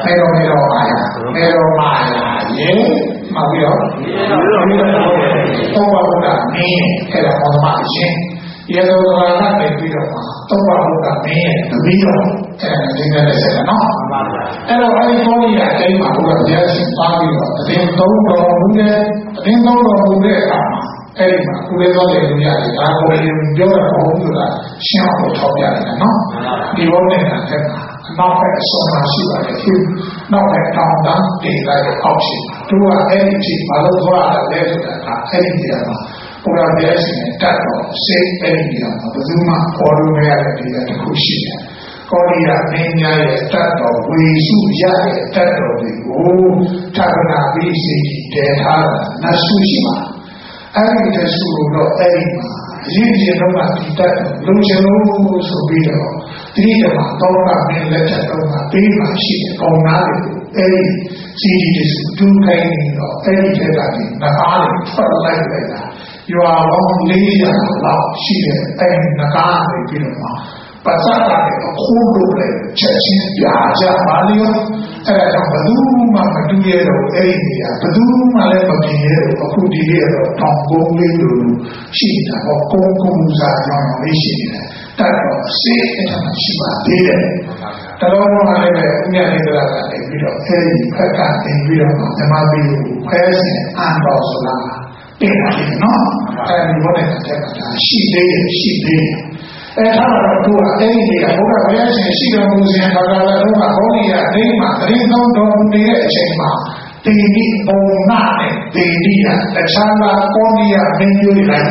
မေတော်မေတော်မာယာမေတော်မာယာရေမှတ်ပြီးတော့သုံးပါးဘုရားမင်းအဲ့ဒါမောသမရှင်ရေတော်တော်ကနေပြီးတော့သုံးပါးဘုရားမင်းရဲ့တပည့်တော်အဲ့ဒါဒီနေ့လည်းဆက်တယ်နော်အဲ့တော့အဲ့ဒီဘောကြီးအတိုင်းမှာဘုရားတရားရှင်ပါပြီးတော့တရင်သုံးတော်မူတဲ့တရင်သုံးတော်မူတဲ့အခါမှာအဲ့ဒီမှာကုလေသောတဲ့လူရတယ်ဒါကိုပြောတာဘုန်းဆိုတာရှင်းအောင်ထောက်ပြရတယ်နော်ဒီဘောနဲ့ကတည်းကနောက်ဘက်အဆုံးမှာရှိပါတယ်ဒီနောက်ဘက်တောင်းတန်းတည်လိုက်အောက်ရှိသူကအဲ့ဒီချိန်မလို့သွားတာလဲဆိုတာကအဲ့ဒီနေရာမှာဘုရားတရားရှင်နဲ့တတ်တော်စိတ်အဲ့ဒီနေရာမှာဘယ်သူမှပေါ်လို့မရတဲ့နေရာတစ်ခုရှိတယ်ကောရိယာမင်းများရဲ့တတ်တော်ဝေစုရတဲ့တတ်တော်တွေကိုသာသနာ့ပြီးစီတည်ထားတာနတ်စုရှိပါအဲ့ဒီတဆူတော့အဲ့ဒီမှာအရင်ကျတော့ကဒီတတ်လုံချလို့ဆိုပြီးတော့ဒီနေ့မှာတော့ကမင်းလက်ထက်တော့ကပေးမှရှိတဲ့ကောင်းသားတွေအဲ့ဒီစီဒီတဆူဒုခိုင်းနေတော့အဲ့ဒီထက်ကဒီနဂါးတွေထွက်လိုက်လိုက်တာရွာပေါင်းလေးရာလောက်ရှိတဲ့အဲ့ဒီနဂါးတွေပြီးတော့ပါစတာတွေအခုလိုလေချက်ချင်းပြကြပါလိမ့်အဲ့ဒါကြောင့်ဘယ်သူမှမတူရတော့အဲ့ဒီနေရာဘယ်သူမှလည်းမပြင်ရတော့အခုဒီရတော့တောင်ကုန်းလေးလိုရှိတာဟောကုန်းကုန်းစားကြောင်းလေးရှိနေတယ်တတ်တော့စေးအဲ့ဒါရှိပါသေးတယ်တတော်မှလည်းပဲဥညာနေကြတာလည်းပြီးတော့အဲ့ဒီဖက်ကနေပြီးတော့ဓမ္မပြီးကိုဖဲစင်အန်တော်ဆိုတာပြင်တယ်နော်အဲ့ဒီဘောနဲ့တက်ကရှိသေးတယ်ရှိသေးတယ်အဲ့ဒါတော့သူကအဲ့ဒီနေရာဘုရားဘုရားရှင်ရှိတော်မူစဉ်ဘာသာလည်းတော့ဘောဓိရအသိမှာတရင်သုံးတော်မူနေတဲ့အချိန်မှာတေတိပုံနာနဲ့တေတိရတခြားသောကောဏိယမင်းမျိုးတွေလိုက်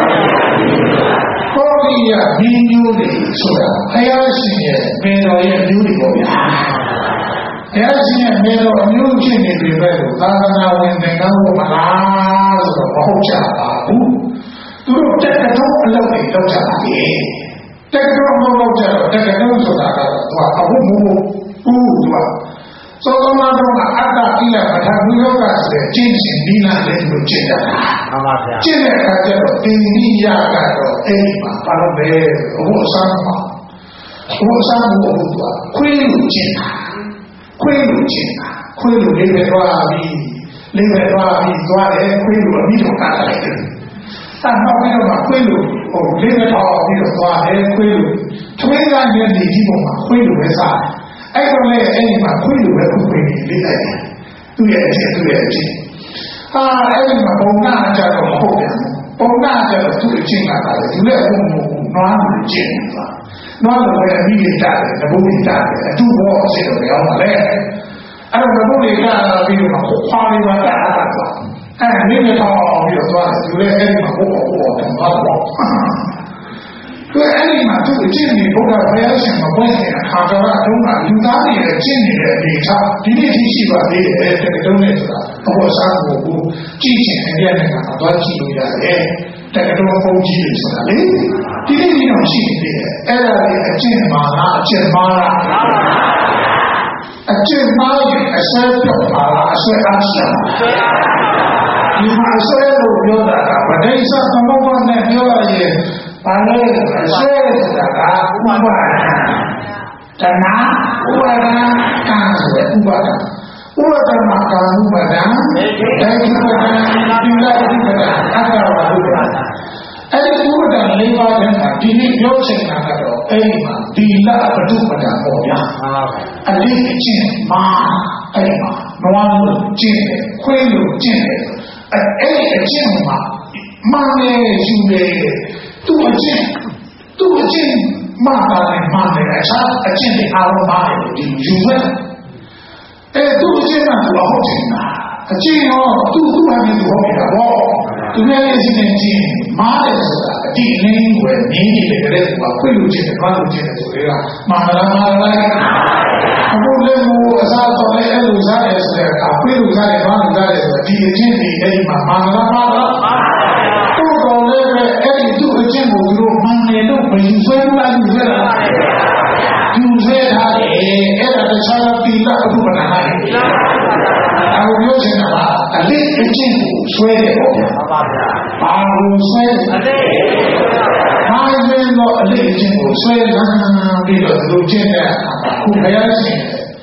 ကောဏိယမင်းမျိုးတွေဆိုတာဘုရားရှင်ရဲ့မင်းတော်ရဲ့မျိုးတွေပေါ့ဗျာဘုရားရှင်ရဲ့မင်းတော်အမျိုးဖြစ်နေပြီပဲလို့သာသနာဝင်သင်္ကန်းဖို့မလားဆိုတော့မဟုတ်ကြပါဘူးသူတို့တက်တော့အလုပ်တွေလုပ်ကြပါလေတက္ကသိုလ်မဟုတ်ကြတော့တက္ကသိုလ်ဆိုတာကတော့သူကအခုမဟုတ်ဘူးသူကသောကမတော်ကအတ္တကိလပဋ္ဌာန်းယောဂဆိုတဲ့ကျင့်စဉ်ဒီနာလေးကိုကျင့်ကြတာမှန်ပါဗျာကျင့်တဲ့အခါကျတော့သင်္နိယကတော့အဲ့ဒီမှာဘာလို့လဲဘုရားဆမ်းမှာဘုရားဆမ်းကိုသူကခွေးလို့ကျင့်တာခွေးလို့ကျင့်တာခွေးလို့လေးပဲသွားပြီးလေးပဲသွားပြီးသွားတယ်ခွေးလို့အမိတော်ကတ်လိုက်တယ်အဲ့တော့ပြီးတော့ခွေးလို့ဟိုလေးပဲထောက်ပြီးတော့သွားတယ်ခွေးလို့ထွေးကနေဒီဒီပေါ်မှာခွေးလို့ပဲစားအဲ့တော့လေအဲ့ဒီမှာခွေးလို့ပဲခွေးနေလေးလိုက်တယ်သူ့ရဲ့အချက်သူ့ရဲ့အချက်ဟာအဲ့ဒီမှာပုံနာကြတော့မဟုတ်ပြန်ပုံနာကြတော့သူ့အချင်းကပါလေသူလည်းဘုံဘုံနွားလို့ကျင့်တာနွားလို့ပဲအမိရတာတယ်တပုတ်ရတာတယ်အတူဘောအချက်တော့ပြောင်းပါလေအဲ့တော့တပုတ်ရတာပြီးတော့ခွာလေးပါတာတာအဲ့ဒီနေ့တော့ပြီးတော့သွားတယ်သူလည်းအဲ့ဒီမှာဘုံဘုံတော့တော့တော့သူအဲ့ဒီမှာသူအချင်းကြီးဘုရားဘုရားရှင်မပွင့်တဲ့အခါကျတော့အတုံးကလူသားတွေရဲ့ကျင့်နေတဲ့အနေထားဒီနေ့ထိရှိပါသေးတယ်တဲ့တုံးနဲ့ဆိုတာဘုရားစားဖို့ကိုကြည့်ချင်တဲ့အပြည့်နဲ့ကတော့ကြည့်လို့ရတယ်တဲ့တုံးပုံကြီးလို့ဆိုတာလေဒီနေ့ဒီတော့ရှိနေတယ်အဲ့ဒါလေအကျင့်မာလားအကျင့်မာလားအကျင့်မာရင်အဆွဲပြောက်ပါလားအဆွဲအားရှိလားဒီမှာအဆွဲလို့ပြောတာကဗဒိစ္စသမုပ္ပါနဲ့ပြောရရင်ဘာလဲအဆွဲဆိုတာကဥပမာတဏှာဥပါဒနာကံဆိုတဲ့ဥပါဒနာဥပါဒနာကံဥပါဒနာဒိဋ္ဌိဥပါဒနာဒီလိုဥပါဒနာအတ္တဝါဥပါဒနာအဲ့ဒီဥပါဒနာလေးပါးနဲ့ဒီနေ့ပြောချင်တာကတော့အဲ့ဒီမှာဒီလပတုပဒံပေါ့ဗျာအလေးအကျင့်မှာအဲ့ဒီမှာနွားလို့ကျင့်တယ်ခွေးလို့ကျင့်တယ်အဲ့ဒီအကျင့်မှာမှန်တယ်ယူတယ်သူ့အကျင့်သူ့အကျင့်မှန်တယ်မှန်တယ်အခြားအကျင့်တွေအားလုံးပါတယ်ဒီယူပဲအဲသူ့အကျင့်ကသူ့ဟုတ်တယ်နာအကျင့်ရောသူ့သူ့ဟာနေသူဟုတ်နေတာပေါ့သူလည်းအကျင့်ချင်းမားတယ်ဆိုတာအတိအလင်းကိုနင်းနေတဲ့ကလေးကခွေလို့ကျင့်တယ်ဘာလို့ကျင့်တယ်ဆိုတော့မာနလားမာနလားအခုလည်းဟိုအစားတော်လည်းအဲ့လိုစားတယ်ဆိုတော့အခွေလို့စားတယ်ဘာလို့စားတယ်ဆိုတော့ဒီအကျင့်တွေအဲ့ဒီမှာမာနလားမာနလားသူ့တော်လည်းပဲအဲ့ဒီသူ့အကျင့်ကိုသူတို့မှန်တယ်လို့မယူဆွဲဘူးလားယူဆွဲတာယူဆွဲထားတယ်အဲ့ဒါတခြားသီလအထုပနာဟာတယ်အခုပြောချင်တာကအလေးအကျင့်ကိုဆွဲတယ်ပေါ့ဗျာပါဗျာဘာလို့ဆွဲအလေးဘာလဲတော့အလေးအကျင့်ကိုဆွဲလမ်းပြီးတော့သူကျင့်တဲ့အခုဘုရားရှင်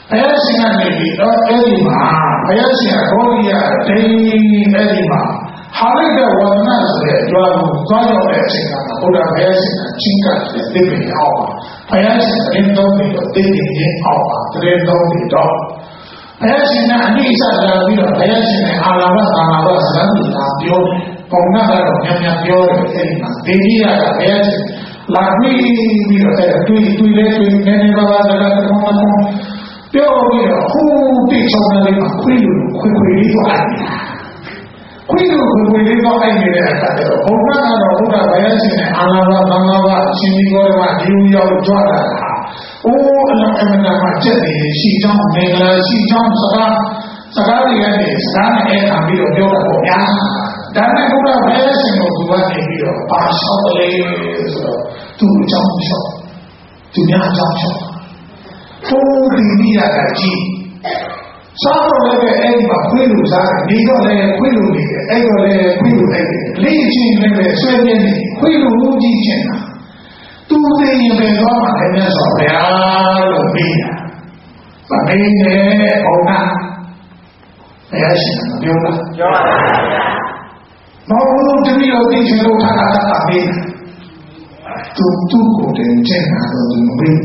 ဘုရားရှင်ကနေပြီးတော့အဲ့ဒီမှာဘုရားရှင်ဟောဒီရဒိအဲ့ဒီမှာဟာလိုက်တဲ့ဝန္ဒနာဆိုတဲ့ကြွားကိုသွားရောက်တဲ့အချိန်ကဘုရားဘုရားရှင်ကချင်းကတဲ့သိပင်အောင်ပါဘုရားရှင်တရင်တော်ပြီးတော့သိပင်ချင်းအောင်ပါတရင်တော်ပြီးတော့ဘုရားရှင်ကအနိစ္စလာပြီးတော့ဘုရားရှင်နဲ့အာလာဘသာနာဘစကားကိုသာပြောတယ်ပုံနာကတော့ညံ့ညံ့ပြောတယ်အဲ့ဒီမှာဒေဒီရကဘုရားရှင်လာပြီးပြီးတော့အဲ့တွေ့တွေ့လဲတွေ့နေနေပါပါစကားကောင်းကောင်းပြောပြီးတော့ဟိုးတိချောင်းလေးမှာခွေးလိုခွေးခွေးလေးသွားတယ်ခွေးလိုခွေးခွေးလေးသွားအဲ့နေတဲ့အခါကျတော့ဘုရားကတော့ဘုရားဘုရားရှင်နဲ့အာလာဘသံဃာဘအရှင်ဒီကောကဒီလိုရောက်ကြွတာဟာအိုးအလုံးအမနာမှာကျက်နေရှိကြောင်းမင်္ဂလာရှိကြောင်းစကားစကားတွေကနေစကားနဲ့အဲ့ဒါပြီးတော့ပြောတာပေါ့ဗျာဒါနဲ့ဘုရားဘုရားရှင်ကိုသူကနေပြီးတော့ပါလျှောက်တယ်ဆိုတော့သူ့အကြောင်းလျှောက်သူများအကြောင်းလျှောက်ကိုယ်ဒီမိရတာကြီးစားတော့လည်းအဲ့ဒီမှာခွေးလူစားတယ်နေတော့လည်းခွေးလူနေတယ်အဲ့တော့လည်းခွေးလူလိုက်တယ်လေးချင်းလည်းပဲဆွဲနေတယ်ခွေးလူဦးကြီးချင်းတာသူသိရင်ပဲတော့မှလည်းမြတ်စွာဘုရားလို့ပြီးတာမမင်းနဲ့ဘုရားဘုရားရှင်ကပြောတာပြောပါဗျာမဟုတ်ဘူးတပည့်တော်သိချင်လို့ထားတာတာပြီးသူသူ့ကိုတင်ချင်တာတော့သူမပြီး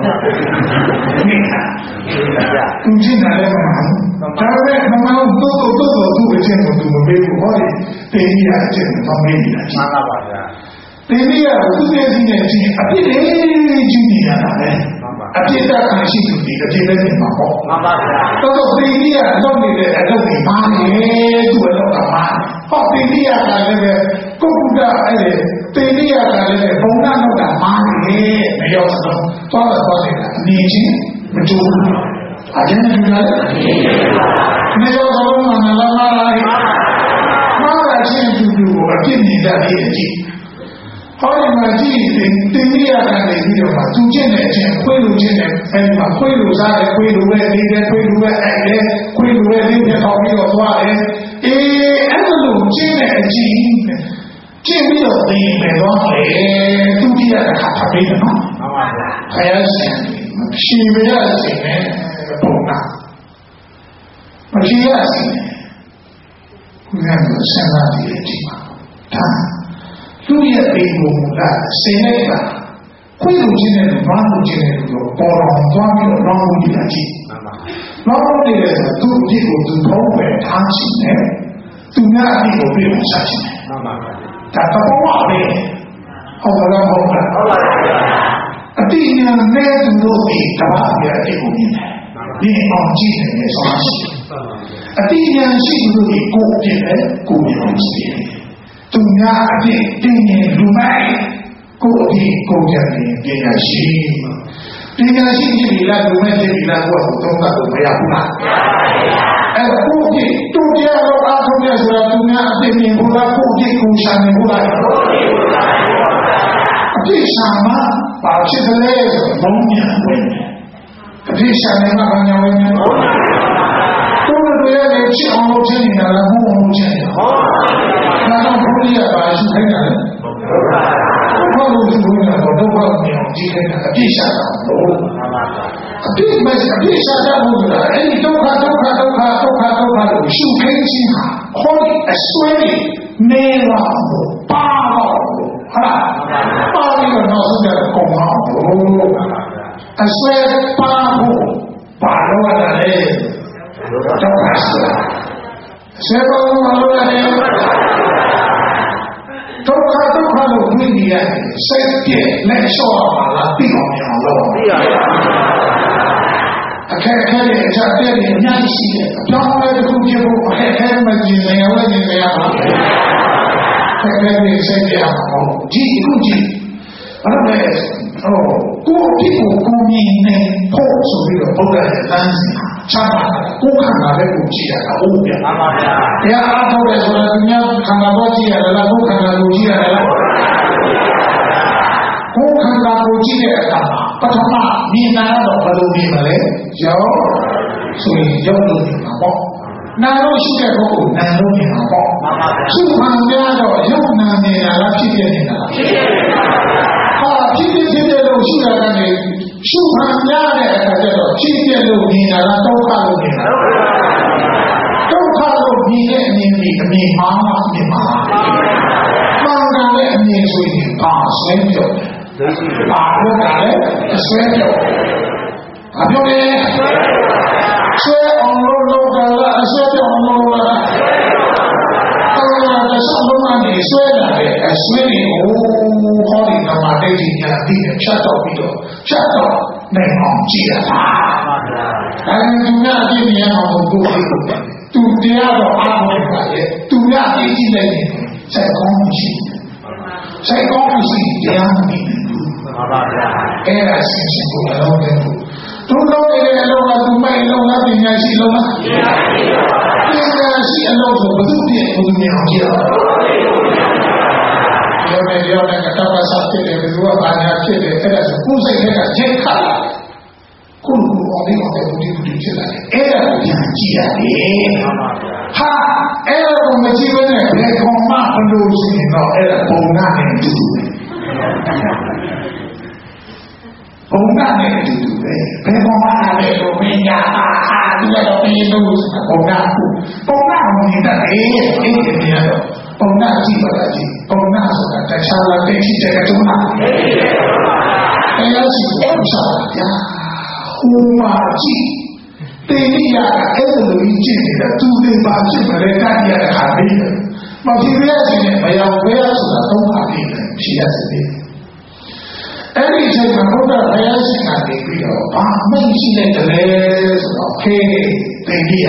သူကျင်တယ်မဟုတ်ဒါပေမဲ့မမတို့တို့တို့တို့သူ့အချင်းကိုသူမပေးဘူးဟောဒီတင်းကြီးအချင်းကိုမပေးနေတာမှန်ပါပါဗျာတင်းကြီးကသူ့ရဲ့စီနဲ့ချင်းအပြစ်လေးကြီးနေရတာလေအပြစ်တခံရှိသူဒီအပြစ်လည်းနေမှာပေါ့မှန်ပါဗျာတော်တော်တင်းကြီးကလုပ်နေတဲ့အလုပ်တွေမားနေသူ့အလုပ်ကမားဟောတင်းကြီးကလည်းပဲကိုကုဒအဲ့ဒီတင်းကြီးကလည်းဘုံနာတော့ကမားနေမရောက်တော့သွားတော့တယ်အနေချင်းမကြိုးဘူးအကျဉ်းတူလားနေရောတော့မှလည်းလာလာမားတာချင်းတူတူကိုအပြစ်နေတတ်တဲ့အကြည့်ဟောဒီမှာကြည့်တင်တင်ရတာနေပြီးတော့မှသူကျင့်တဲ့အချင်းခွေးလူချင်းနဲ့အဲဒီမှာခွေးလူစားတယ်ခွေးလူပဲနေတယ်ခွေးလူပဲအဲ့တယ်ခွေးလူပဲနေတယ်ဟောပြီးတော့သွားတယ်အေးအဲ့လိုကျင့်တဲ့အကြည့်ကျင့်ပြီးတော့သိရင်ပဲတော့လေသူကြည့်ရတာခါခါပြီးတယ်နော်မှန်ပါဗျာခရရှင်မရှိမရစေနဲ့ပုံနာမရှိရစေနဲ့ခုနကဆန္ဒတည်းဒီမှာဒါသူ့ရဲ့အိမ်ကိုလာစင်လိုက်တာခွေးလူချင်းနဲ့ဘာလူချင်းနဲ့တော့ပေါ်တော်သွားပြီးတော့လောင်းမှုကြီးကြည့်မှန်ပါလောင်းမှုတွေလည်းသူ့အဖြစ်ကိုသူထုံးပဲထားချင်တယ်သူများအဖြစ်ကိုပြေအောင်ဆက်ချင်တယ်မှန်ပါဒါတော့ဘာလဲဟုတ်လားဟုတ်လားဟုတ်ပါဘူးအတိညာနဲ့သူတို့ဒီတဘာရဲ့အဖြစ်ကိုမြင်တယ်ဒီအောင်ကြည့်နေဆိုမှရှိအတိညာရှိသူတို့ဒီကိုအဖြစ်ပဲကိုမြင်အောင်ရှိတယ်သူများအဖြစ်တင်းနေလူမိုက်ကိုအဖြစ်ကိုကြတယ်ပညာရှိပညာရှိကြည့်ပြီလားလူမိုက်ကြည့်ပြီလားကိုကတော့တော့မရဘူးလားအဲ့ကိုအဖြစ်တူတရားတော့အားထုတ်ရဆိုတာသူများအဖြစ်မြင်ဘူးလားကိုအဖြစ်ကိုရှာနေဘူးလားအဖြစ်ရှာမှာဘာဖြစ်တယ်လဲဆိုဘုံညာဝင်အဖြစ်ရှာနေမှာဘာညာဝင်လဲကိုယ်တို့ရဲ့ချစ်အောင်လုပ်ချင်နေတာလားဘုံအောင်လုပ်ချင်နေတာနာတော့ဘုရားပါရှိခိုင်းတာလေဘုရားလို့ရှိနေတာတော့ဒုက္ခမြင်အောင်ကြည့်ခိုင်းတာအပြည့်ရှာတာလို့အပြည့်မဲ့အပြည့်ရှာတာလို့ဆိုတာအဲ့ဒီဒုက္ခဒုက္ခဒုက္ခဒုက္ခဒုက္ခလို့ရှုခိုင်းခြင်းဟာခေါ်အစွဲနေလာလို့ပါတော့ဟာပါပြီးတော့နောက်ဆုံးတော့ကုန်အောင်လို့အစွဲပါဖို့ပါတော့ရတယ်ဒုက္ခဆိုတာဆေဘောမလို့ရတယ်ဒုက္ခဒုက္ခလို့ဝင်နေရတယ်စိတ်ပြည့်လက်လျှော့ပါလားပြီးအောင်မအောင်လို့ပြီးရတယ်အခက်အခဲတွေအချက်ပြည့်နေအများကြီးရှိတယ်အကြောင်းလည်းတစ်ခုဖြစ်ဖို့အခက်အခဲမကြည့်နေရလည်းနေရပါဘူးအခက်အခဲတွေစိတ်ပြည့်အောင်ကြည့်ခုကြည့်အဲ့ဒါလည်းဟိုကိုယ့်ဒီကိုကိုမြင်နေဖို့ဆိုပြီးတော့ဘုရားရဲ့တန်းစီချမ်းသာကိုယ်ခန္ဓာလည်းကိုကြည့်ရတာဟုတ်ပြပါပါဗျာတရားအားထုတ်တယ်ဆိုတာသူများခန္ဓာကိုကြည့်ရတယ်လားကိုယ်ခန္ဓာကိုကြည့်ရတယ်လားကိုယ်ခန္ဓာကိုကြည့်တဲ့အခါပထမမြင်တာတော့ဘယ်လိုမြင်မလဲရောဆိုရင်ရောလို့မြင်မှာပေါ့နာလို့ရှိတဲ့ဘုကိုနာလို့မြင်မှာပေါ့သူ့မှန်များတော့ရုပ်နာနေတာလားဖြစ်ပြနေတာလားဖြစ်ပြနေတာဟာဖြစ်ပြဖြစ်တဲ့လို့ရှိတာကနေရှုမှန်များတဲ့အခါကျတော့ဖြစ်ပြလို့မြင်တာလားဒုက္ခလို့မြင်တာဒုက္ခလို့မြင်တဲ့အမြင်ဒီအမြင်မှားမှာမြင်မှာမှန်တယ်တဲ့အမြင်ဆိုရင်ပါဆွဲပြောတယ်ပါလို့ကလည်းအဆွဲပြောဘာပြောလဲဆွဲအောင်လို့လုပ်တာလားအဆွဲပြောအောင်လုပ်တာလားအဲ့ဒါဆောင်းလုံးကနေဆွဲလာတဲ့အဆွဲကိုဟောဒီမှာတိတ်တိညာတိချက်တော့ပြီးတော့ချက်တော့နိုင်အောင်ကြည့်ရတာအဲဒီသူများအပြည့်မြင်အောင်ကိုယ်ကိုသူတရားတော့အားထုတ်ပါရဲ့သူများအကြည့်လိုက်ရင်စိတ်ကောင်းမရှိစိတ်ကောင်းမရှိတရားမပြီးဘူးမှန်ပါဗျာအဲ့ဒါရှင်းရှင်းကိုအလုံးတဲ့သူသူလုံးနေတဲ့အလုံးကသူမိုက်လုံးလားပညာရှိလုံးလားပညာရှိအလုံးဆိုဘယ်သူပြည့်ဘယ်သူမြင်အောင်ကြည့်ရအောင်ပြောမယ်ပြောတယ်ကတ္တပ္ပစဖြစ်တယ်ဘယ်သူကဘာညာဖြစ်တယ်အဲ့ဒါဆိုကိုယ်စိတ်ထဲကချက်ခတ်လာကိုယ်ကိုယ်အောင်လေးအောင်တဲ့ဘုဒ္ဓဘုဒ္ဓဖြစ်လာတယ်အဲ့ဒါကိုပြန်ကြည့်ရတယ်ဟာအဲ့ဒါကိုမကြည့်ဘဲနဲ့ဘယ်ကောင်မှမလို့ရှိရင်တော့အဲ့ဒါပုံနာနဲ့တူတယ်ပုံနာနဲ့တူတယ်ဘယ်ကောင်မှလည်းလို့မင်းညာအာဒီတော့ပြင်းလို့ပုံနာကိုပုံနာကိုနေတာအေးအဲ့ဒီနေရာတော့ပုံနာကြည့်ပါလားကြည့်ပုံနာဆိုတာတခြားလားသိချင်တဲ့တုံးလားအဲ့ဒါရှိတယ်ဆောဗျာဟိုမှာကြည့်တင်ရတာအဲ့လိုကြီးကြည့်နေတာသူတွေပါဖြစ်မလဲတတ်ရတဲ့ခါလေးမဖြစ်ရခြင်းနဲ့မရောက်ဘဲဆိုတာသုံးပါးလေးဖြစ်ရစေတယ်အဲ့ဒီအချိန်မှာဘုရားဘုရားရှင်ကနေပြီးတော့ဘာမှရှိနေတယ်လဲဆိုတော့ခေတင်ရ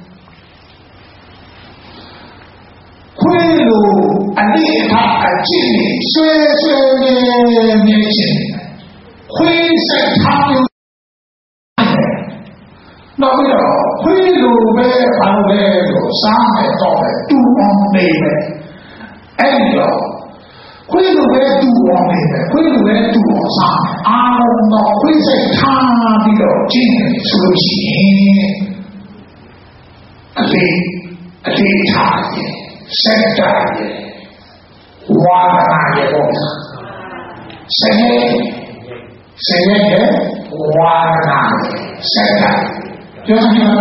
ခွေးလိုအနိဋ္ဌအကျင့်နဲ့ဆွဲဆွဲနေနေခြင်းခွေးစိတ်ထားလို့နောက်ပြီးတော့ခွေးလိုပဲဘာလဲလို့စားမယ်တော့ပဲတူအောင်နေတယ်အဲ့ဒီတော့ခွေးလိုပဲတူအောင်နေတယ်ခွေးလိုပဲတူအောင်စားမယ်အားလုံးတော့ခွေးစိတ်ထားပြီးတော့ကျင့်တယ်ဆိုလို့ရှိရင်အလေးအလေးထားတယ်စက်တာရဲ့ဝါဒနာရဲ့ပေါ့ဆယ်ရဲ့ဆယ်ရဲ့ဝါဒနာစက်တာပြောကြည့်ပါ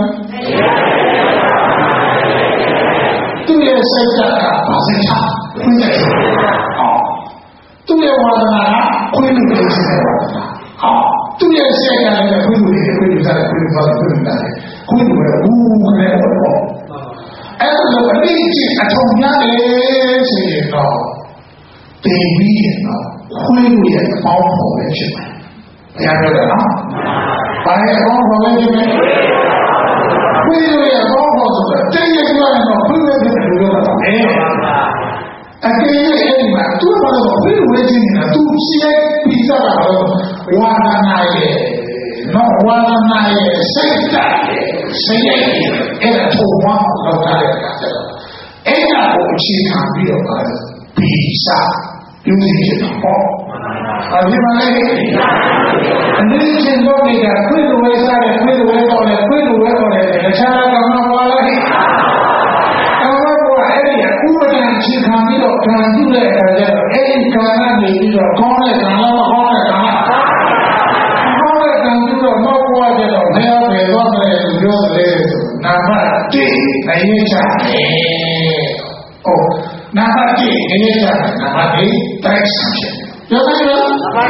သူရဲ့စက်တာကဘာစက်တာခွင့်တယ်ဟောသူရဲ့ဝါဒနာကခွင့်လို့ပြောချင်တယ်ဟောသူရဲ့စက်ကလည်းခွင့်လို့ခွင့်လို့စားခွင့်လို့စားခွင့်လို့စားခွင့်လို့ဘူးခနဲ့ပေါ့အဲ့လိုအလေးကြီးအထုံများတယ်ဆိုရင်တော့တင်ပြီးရင်တော့ခွင့်လို့ရဲ့အပေါင်းပေါ်ပဲဖြစ်တယ်ဘုရားပြောတယ်နော်ဘာလဲအပေါင်းပေါ်ပဲဖြစ်တယ်ခွင့်လို့ရဲ့အပေါင်းပေါ်ဆိုတော့တိတ်ရပြောရင်တော့ခွင့်လို့ဖြစ်တယ်လို့ပြောတာအဲအကယ်၍အဲ့ဒီမှာသူ့ဘာလို့ခွင့်လို့ခြင်းနေတာသူရှိရဲ့ပြီးသားတာတော့ဝါဒနာရဲ့နော်ဝါဒနာရဲ့စိတ်ဓာတ်ရဲ့စိတ်ရဲ့အဲ့ဒါထုံဝါလောက်ထားတဲ့အခါကျတော့အဲ့ဒါကိုအခြေခံပြီးတော့ပါပြီးစားပြုစီဖြစ်တော့ပေါ့အဲဒီမှာလေအနည်းချင်းတော့နေတာခွေးလိုဝဲစားတယ်ခွေးလိုဝဲတော့တယ်ခွေးလိုဝဲတော့တယ်တခြားကမှမပါလားအဲ့တော့အဲ့ဒီဥပဒေအခြေခံပြီးတော့ခံယူတဲ့အခါကျတော့အဲ့ဒီကာလနေပြီးတော့ကောင်းတဲ့ကာလမကောင်းတဲ့ကာလကောင်းတဲ့ကာလတော့မဟုတ်ဘူးကြတော့ဘယ်ဘယ်တော့လဲပြောတယ်နာမတိအရေးချတယ်။ဟောနာမတိအရေးချတယ်နာမတိတိုက်ဆိုင်တယ်။ပြောတယ်နော်။ပ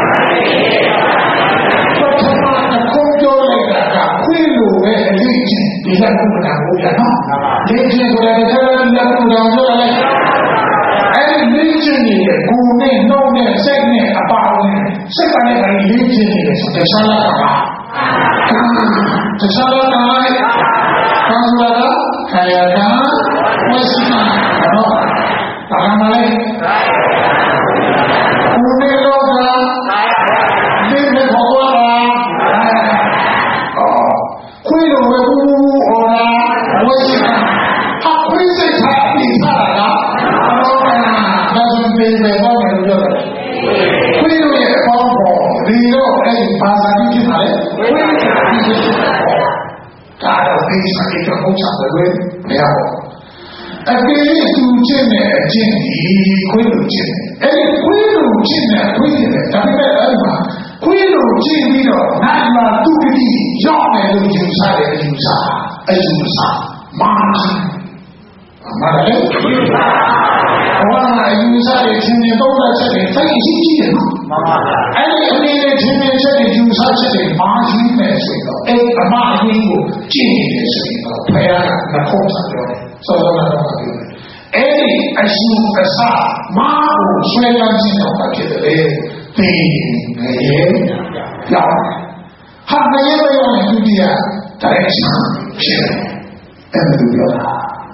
ထမအခုပြောလိုက်တာကခွေးလိုပဲအရေးချင်းဒီကကုမနာဘူးကြနော်။ဒီချင်းကိုလည်းဆက်လက်လက်ကုတော်ပြောလိုက်။အဲ့ဒီလေးချင်းနေတဲ့ကိုယ်နဲ့နှုတ်နဲ့စိတ်နဲ့အပါဝင်စိတ်ကလည်းအဲ့ဒီလေးချင်းနေတဲ့ဆိုတဲ့ဆန္ဒကတခြားတော့ကာယကာယကာယကဝိသနာတော့ဘာမှမလဲဘုရားတော်ကဒီမဲ့ခေါ်လာအော်ခွေးလိုပဲဘူးဟောလာဝိသနာဟာခွေးစိတ်ထားပြီးထားတာကတော့ဒါဆိုပြင်ပဲဟောတယ်လို့ပြောတယ်ခွေးလိုရဲ့အပေါင်းပေါ်ဒီတော့အဲ့ဒီဘာသာကြီးဖြစ်ပါလေခွေးစိတ်ထားပြီးဒါတော့ဒီစကိစ္စကိုချက်တယ်မရဘူးအကယ်၍သူချင်းနဲ့အချင်းဒီခွေးလိုချင်းအဲ့ဒီခွေးလိုချင်းနဲ့ခွေးတယ်ဒါပေမဲ့အဲ့မှာခွေးလိုချင်းပြီးတော့နိုင်မှာသူကတိရောက်တယ်လို့ဆတယ်အယူဆအယူဆမာကြီးမာလည်းအယူဆဘာမှအယူဆတွေသင်နေတော့တဲ့ချက်တွေသိရှိကြည့်တယ်နော်မှန်ပါဗျာအဲ့ဒီအနေနဲ့သင်နေချက်တွေယူဆချက်တွေမာကြီးမဲ့ဆိုတော့အဲ့အမှားအယွင်းကိုကြည့်နေတယ်ဆိုရင်တော့ဖယားကနှခုတ်ဆက်ပြောတယ်စောစောကတော့ပြောတယ်အဲ့ဒီအယူအဆမာကိုဆွဲလန်းခြင်းတော့ဖြစ်တယ်သိနေရဲ့ရောက်ဟာမရေရောနဲ့ဒုတိယ direction ဖြစ်တယ်အဲ့ဒါပြောတာ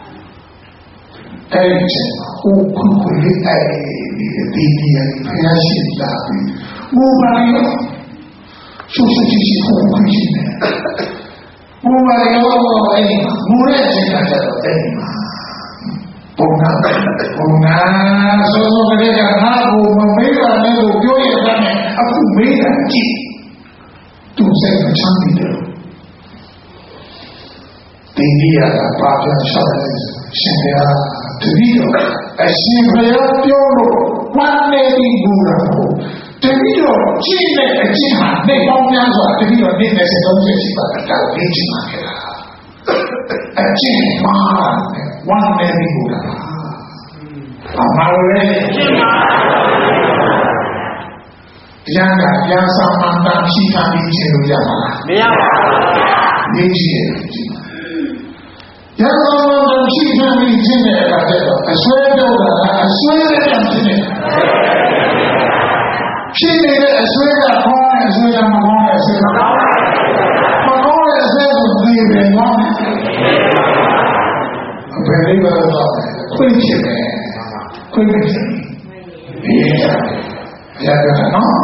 အဲ့ဒီချက်ဟိုခုခွေလေးအဲ့ဒီဒီဒီရဖျားရှိလာပြီငိုပါရောရှုပ်ရှုပ်ရှိဟိုခွေရှိနေငိုပါရောအဲ့ဒီငိုတဲ့အချိန်ကကျတော့အဲ့ဒီမှာပုံနာပုံနာဆိုဆိုကလေးကငါ့ကိုမမေးပါနဲ့လို့ပြောရတဲ့အခုမေးတာကြည့်သူစိတ်မချမ်းမြေတယ်ဒီနေရာကပါပြန်ရှောက်တယ်ရှင်ဘုရားတပည့်တော်အရှင်ဘုရားပြောလို့ဝမ်းနေပြီးဘူးလားတပည့်တော်ကြည့်တဲ့အချင်းဟာနေပေါင်းများစွာတပည့်တော်နေနေစသုံးချက်ရှိပါတော့လေ့ကျင့်ပါခဲ့တာအချင်းမှာဝမ်းနေပြီးဘူးလားအမှားလေကျင့်ပါတရားကပြန်ဆောင်မှန်တာရှိတာပြီးခြင်းလို့ရပါလားမရပါဘူးနေကြည့်ရသောတော်ရှိခံပြီးခြင်းနဲ့အခါကျတော့အစွဲတော့တာအစွဲနဲ့ပြန်ခြင်းနဲ့ဖြစ်နေတဲ့အစွဲကကောင်းတဲ့အစွဲကမကောင်းတဲ့အစွဲကမကောင်းတဲ့အစွဲကိုသိတယ်နော်ဘယ်လိုလဲတော့ခွင့်ဖြစ်တယ်ခွင့်ဖြစ်တယ်ဒီရရတယ်နော်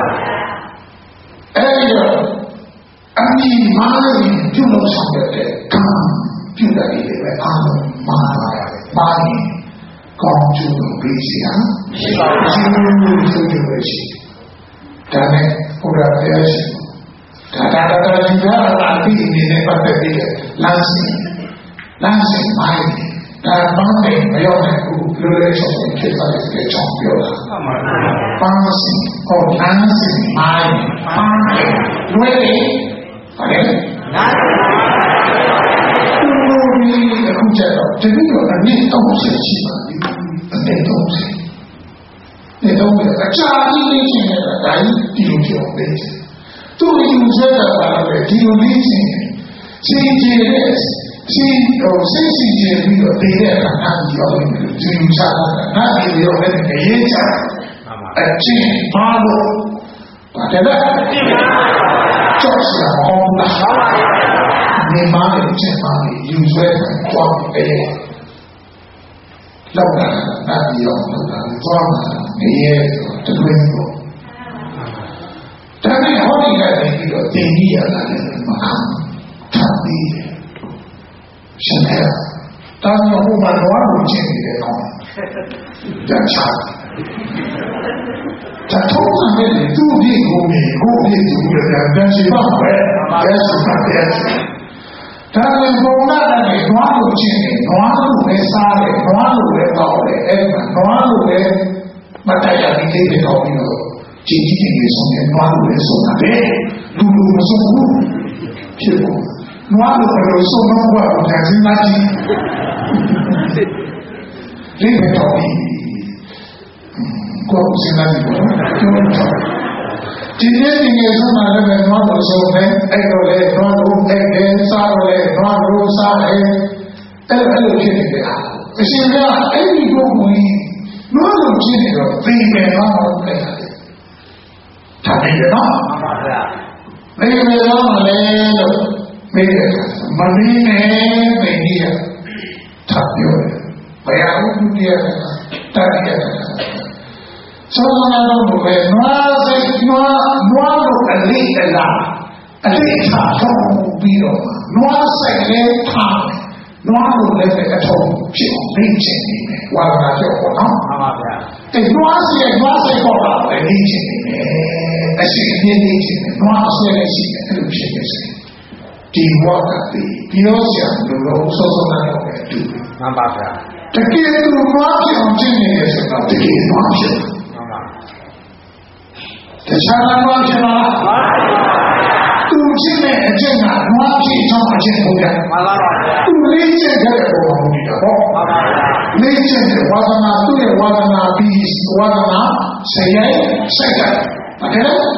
အဲ့ဒီတော့အမိမာရီပြုလို့ဆောင်တဲ့ကံပြုတယ်လေပဲအားလုံးမာရတယ်မာရင်ကောင်းကျိုးလို့ပြီးစီဟာရှိပါဘူးရှိလို့ဆိုကြလို့ရှိဒါနဲ့ဘုရားတရားရှိဒါဒါဒါဒါဒီကအပြီးနေနဲ့ပတ်သက်ပြီးလမ်းစီလမ်းစီမိုင်းဒါပန်းနေမရောက်တဲ့ခုလိုလေဆောင်ဖြစ်သွားတဲ့ကြောင့်ပြောတာမှန်ပါပါပန်းစီဟောလမ်းစီမိုင်းပန်းနေလွယ်လေဟုတ်တယ်လမ်းအခုကျတော့တတိယအနည်းတော့ရှိပါပြီအနည်းတော့ရှိနေတော့အချာကြီးလေးချင်းနဲ့ဒါကြီးဒီလိုပြောပေးတယ်သူ့ယူဆတာကလည်းဒီလိုလေးချင်းချင်းချင်းနဲ့ချင်းတော့စိတ်စီချင်းပြီးတော့တည်တဲ့အခါနားပြောတယ်ဒီယူဆတာနားပြီးတော့လည်းငရေချအချင်းပါလို့ပါတယ်လားကျောက်စရာဟောတာနေမားနဲ့ချက်ပါနေယူဆွဲတယ်ကြွားတယ်လောက်တာနားပြီးတော့လောက်တာကြွားမှာနေရဲတခွင်းတော့ဒါနဲ့ဟောဒီကနေပြီးတော့တင်ကြီးရတာလည်းမခံထပ်ပြီးရှင်ရတာတော့ဟိုမှာတော့လို့ချင်းနေတယ်ကောတန်ချာတထုံးနဲ့သူ့ဒီကိုမြေကိုမြေသူ့ရဲ့တန်ချီပါပဲအဲဆိုပါတယ်ဒါလည်းဘုံနာနဲ့နွားလို့ချင်းနေနွားလို့ပဲစားတယ်နွားလို့ပဲတောက်တယ်အဲ့မှာနွားလို့ပဲမတရားဒီလေးတွေတော့ပြီးတော့ကြည်ကြည်နေဆုံးနေနွားလို့ပဲဆိုတာပဲလူလူမဆုံးဘူးဖြစ်ပေါ်နွားလို့ပဲဆုံးတော့ဘာလို့ညာစင်းသားကြီးလေးပဲတော့ပြီးကိုယ်စင်းသားကြီးပေါ့ပြောတော့ဒီနေ့ဒီနေ့ဆုံးတာလည်းနွားလို့ဆုံးတယ်အဲ့တော့လေနွားလို့အဲ့ဒါစားတော့လေနွားလို့စားတယ်အဲ့အဲ့လိုဖြစ်နေတယ်အရှင်ကအဲ့ဒီပုဂ္ဂိုလ်ကြီးနွားလို့ဖြစ်နေတော့သိတယ်နော်ဟုတ်တယ်ဒါပေမဲ့နော်မှန်ပါဗျာမင်းမရောမလဲလို့မေးတယ်မမင်းနဲ့မင်းကြီးကထပ်ပြောတယ်ဘယ်အောင်သူပြရတယ်တားရတယ်သောနာတော်ဘယ်နွားစိတ်နွားနွားလို့အလေးအလားအလေးထားဆုံးပြီးတော့နွားစိတ်လေးထားနွားလို့လည်းအထုံးဖြစ်အောင်နေချင်နေတယ်ဝါဒနာပြောပေါ့နော်မှန်ပါဗျာအဲနွားစိတ်နွားစိတ်ပေါ်လာတယ်နေချင်နေတယ်အရှိအမြင့်နေချင်တယ်နွားဆွဲနေရှိတယ်အဲ့လိုဖြစ်နေစေဒီဝါဒတိပြောစရာလိုတော့စောစောနာတော့ပဲတူမှန်ပါဗျာတကယ်လို့နွားဖြစ်အောင်ကျင့်နေတယ်ဆိုတော့တကယ်နွားဖြစ်တခြားနွားဖြစ်လားသူဖြစ်တဲ့အကျင့်ကနွားဖြစ်င့်ဘူးဗျာမှန်ပါပါဗျာသူလေးကျင့်ခဲ့တဲ့ပုံမှာမူတည်တာပေါ့မှန်ပါဗျာလေးကျင့်တဲ့ဝါသနာသူ့ရဲ့ဝါသနာပြီးဝါသနာဆရာစိတ်ကဟုတ်တယ်လား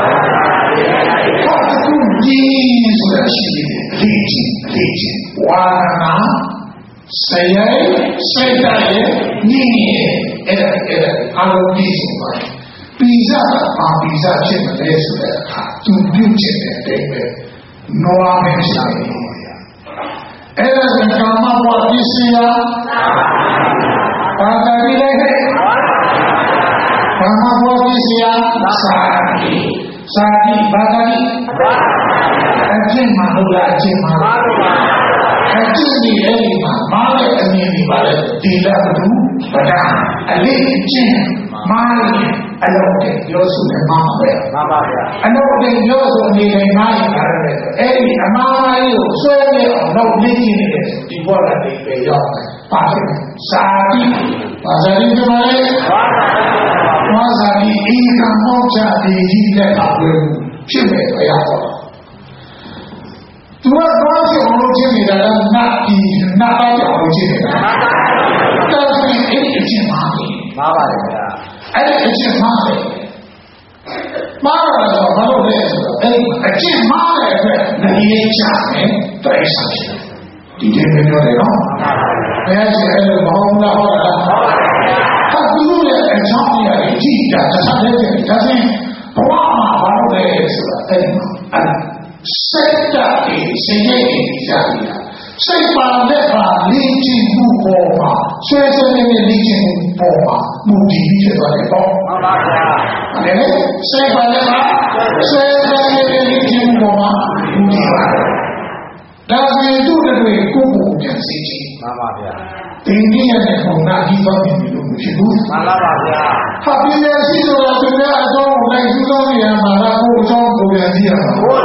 ဟုတ်ကူကြီးဆိုတာရှိတယ်လေးကျင့်လေးကျင့်ဝါသနာဆရာစိတ်ကရဲ့ညီရဲ့အဲ့ဒါအဲ့ဒါအလုံးကြီးဆိုပါပိဇာအာပိဇာဖြစ်မလဲဆိုတဲ့အခါသူပြုတ်ကျင်တဲ့အတိတ်ပဲနွားမယ်ရှာတယ်အဲ့ဒါကကာမဘဝပစ္စည်းလားဘာသာပြီးလိုက်ဟဲ့ကာမဘဝပစ္စည်းလားစာတိစာတိဘာသာပြီးအကျင့်မှာဟုတ်လားအကျင့်မှာအကျင့်ဒီအဲ့ဒီမှာမားတဲ့အမြင်ဒီပါလေဒီလာဘူးဗဒအလေးအကျင့်မားရဲ့အလုံးတဲ့ပြောဆိုတဲ့မှာပဲမှန်ပါဗျာအလုံးတဲ့ပြောဆိုနေနေမှားရင်လည်းအဲ့ဒီအမှားကြီးကိုဆွဲနေအောင်လုပ်နေနေတယ်ဒီဘောလာတွေပဲရောက်တယ်ပါတယ်စာတိဘာသာရေးပြောလဲဘာသာရေးအင်္ဂါမောချဒီကြီးတဲ့အခါဖြစ်မဲ့အရာပေါ့သူကတော့ဖြစ်အောင်လုပ်ခြင်းနေတာကနတ်ဒီနတ်တော့ကြောင်လုပ်ခြင်းနေတာတော်တော်အဲ့ဒီအချင်းပါပဲမှားပါတယ်ဗျာအဲ့ဒီအချင်းမှားတယ်မှားတယ်ဆိုတော့ဘာလို့လဲဆိုတော့အဲ့ဒီအချင်းမှားတဲ့အတွက်နည်းရချတယ်တိုက်ဆိုင်တယ်ဒီတည်းပြောတယ်နော်ဘယ်ဆိုအဲ့လိုမဟုတ်လားဟုတ်လားဟာသူရဲ့အချောင်းရည်ကြည့်တာတစ်ခါတည်းဒါဆိုရင်ဘဝမှာဘာလို့လဲဆိုတော့အဲ့ဒီအဲ့စိတ်ဓာတ်ကိုစိတ်ရဲ့ကြာနေတာစိတ်ပါတဲ့ပါလိကျင့်မှုပေါ်မှာဆွဲဆွဲနေတဲ့လိကျင့်မှုပေါ်မှာမူတည်ပြီးဖြစ်သွားတယ်ပေါ့မှန်ပါဗျာအဲ့ဒါစိတ်ပါတဲ့ပါဆွဲဆွဲနေတဲ့လိကျင့်မှုပေါ်မှာမူတည်ပါတယ်ဒါဆိုရင်သူ့တွေကိုကိုယ်ပြန်သိချင်းမှန်ပါဗျာဒီနည်းနဲ့ပုံနာကြီးသွားပြီလို့မဖြစ်ဘူးမှန်ပါပါဗျာဟာပြည့်ရရှိဆိုတာသူများအကြောင်းကိုလိုက်သူတော်နေရမှာလားကိုယ်အကြောင်းကိုပြန်ကြည့်ရမှာဟုတ်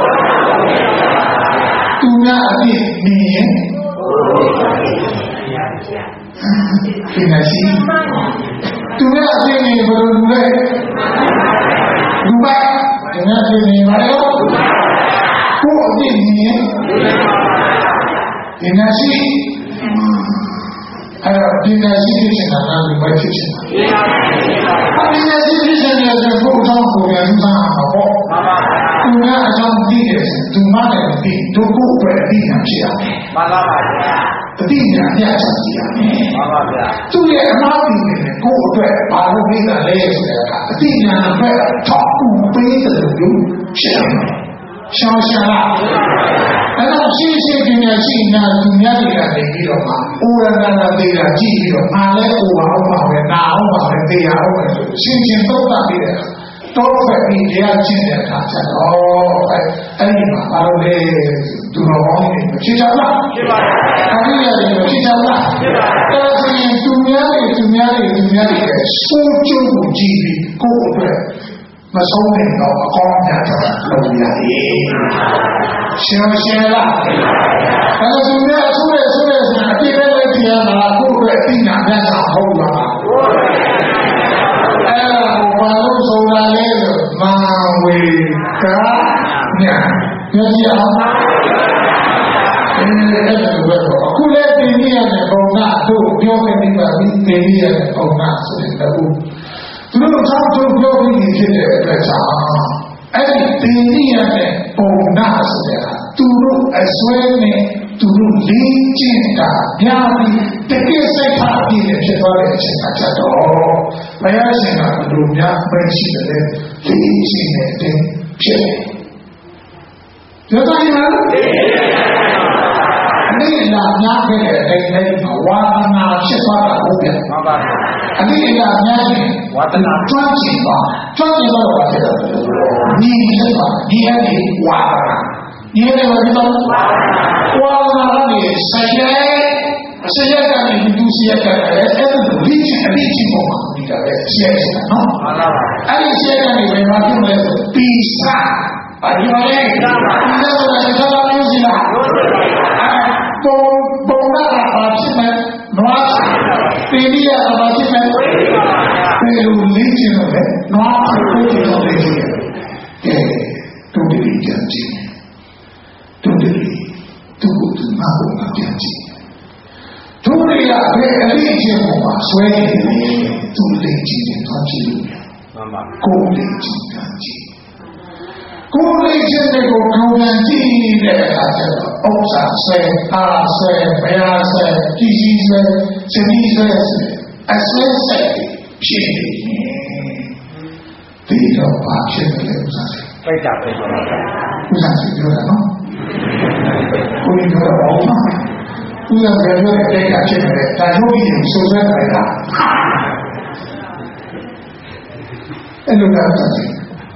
သူများအပြည့်မြင်ရင်ဒီနေ့ရှိသူများအပြည့်မြင်ဘယ်လိုလုပ်လဲလူပါဒီနေ့အပြည့်မြင်ပါလေကိုယ်အပြည့်မြင်ဒီနေ့ရှိအဲ့တော့ဒီနေ့ရှိဖြစ်နေတာကဘယ်ဖြစ်နေတာဒီနေ့ရှိဖြစ်နေတာကဘုရားကိုယ်ရည်စားမှာပေါ့သူများအကြောင်းသိတယ်သူမှလည်းသိသူကိုယ်ပဲသိတာဖြစ်ရတယ်မှန်ပါပါဗျာတတိယအပြတ်ချက်ကြည့်ရမယ်မှန်ပါဗျာသူရဲ့အမှားပြီးနေတယ်ကိုယ်အတွက်ဘာလို့ပြီးတာလဲဆိုတဲ့အခါအတိညာအတွက်ထောက်ကူပေးတယ်လို့ဖြစ်တယ်ရှောင်းရှာလာအဲ့တော့ရှင်းရှင်းပြပြရှိနာသူများတွေကနေပြီးတော့မှအိုရနာနာသေးတာကြည့်ပြီးတော့အားလဲအိုပါအောင်ပါပဲနာအောင်ပါပဲသိရအောင်ပဲရှင်းရှင်းသုံးသပ်ပြီးတယ်တော့ပဲဒီတရားချင်းတဲ့အခါကျတော့အဲ့ဒီမှာဘာလို့လဲသူတော်ကောင်းတွေမဖြစ်ကြလားဖြစ်ပါဘူးအရိယာတွေမဖြစ်ကြလားဖြစ်ပါဘူးဒါဆိုရင်သူများတွေသူများတွေသူများတွေစိုးကျုံကိုကြည့်ပြီးကိုယ့်အတွက်မဆုံးနိုင်တော့အကောင်းများတော့လုပ်ရတယ်ရှင်းရှင်းလားအဲ့ဒါသူများအဆိုးရဆိုးရဆိုအပြည့်ပဲလည်းပြရမှာကိုယ့်အတွက်အသိဉာဏ်နဲ့သာဟုတ်လားဟုတ်ပါဘူးအဲ့ဒါကိုဘာလို့ဆိုတာလဲဆိုမာဝေကညာပြောကြည့်အောင်အဲ့ဒါကိုအခုလည်းပြင်ရတဲ့ပုံကတို့ပြောခဲ့ပြီးပါပြီပြင်ရတဲ့ပုံကဆိုတဲ့တူသူတို့ကြောင့်တို့ပြောပြီးဖြစ်တဲ့အတွက်ကြောင့်အဲ့ဒီပြင်ရတဲ့ပုံကဆိုတဲ့ဟာသူတို့အစွဲနဲ့သူတို့လေးကျင့်တာများပြီးတကယ်စိတ်ထားပြီးဖြစ်သွားတဲ့အချိန်ကကြတော့ဘုရားရှင်ကဘယ်လိုများပဲရှိတယ်လဲလေးကျင့်တဲ့ဖြစ်တယ်ပြောတာရင်လားအနေနဲ့များခဲ့တဲ့အတိုင်းနဲ့ဝါဒနာဖြစ်သွားတာဟုတ်ပြန်ပါပါအနေနဲ့များရင်ဝါဒနာတွန်းကျင်ပါတွန်းကျင်တော့ဘာဖြစ်လဲညီဖြစ်ပါညီအဲ့ဒီဝါဒနာညီအဲ့ဒီဝါဒနာဝါဒနာနဲ့ဆက်ရဲဆက်ရဲကနေသူစီရတဲ့အဲ့ဒါလိချင်အလိချင်ပေါ်မှာဒီကပဲဆက်ရဲနော်မှန်ပါပါအဲ့ဒီဆက်ကနေဘယ်မှာဖြစ်လဲဆိုပိစာဘာပြောလဲဒီလိုလည်းတော့လို့ရှိလားပုံပုံလာပါဖြစ်မယ်နွားပေရီယာပါဖြစ်မယ်ပေလူလေးချင်တော့လေနွားကိုကိုတော့လေကဲတူတူကြည့်တူတူသူ့ကိုမှတ်ဖို့ပြန်ကြည့်သူတွေကဘယ်အလေးချင်းပေါ်မှာဆွဲနေလဲသူလေးချင်းချင်းသွားကြည့်လို့မှန်ပါကိုယ်လေးချင်းပြန်ကြည့်ကိုယ်လေးချင်းတွေကိုကောင်းပြန်ကြည့်တဲ့အခါကျတော့ဥစ္စာဆွဲအားဆွဲဘယ်အားဆွဲကြည်ကြီးဆွဲစနီးဆွဲအဆွဲဆက်ဖြစ်နေဒီတော့ဘာဖြစ်လဲဥစ္စာပိတ်တာပဲဥစ္စာဖြစ်ပြောတာနော်ကိုယ်ပြောတော့ဘာဥစ္စာဘယ်လိုလဲတိတ်တာဖြစ်နေတယ်ဒါတို့ကြီးဆိုဆွဲတယ်လားအဲ့လိုကတော့ဆွဲတယ်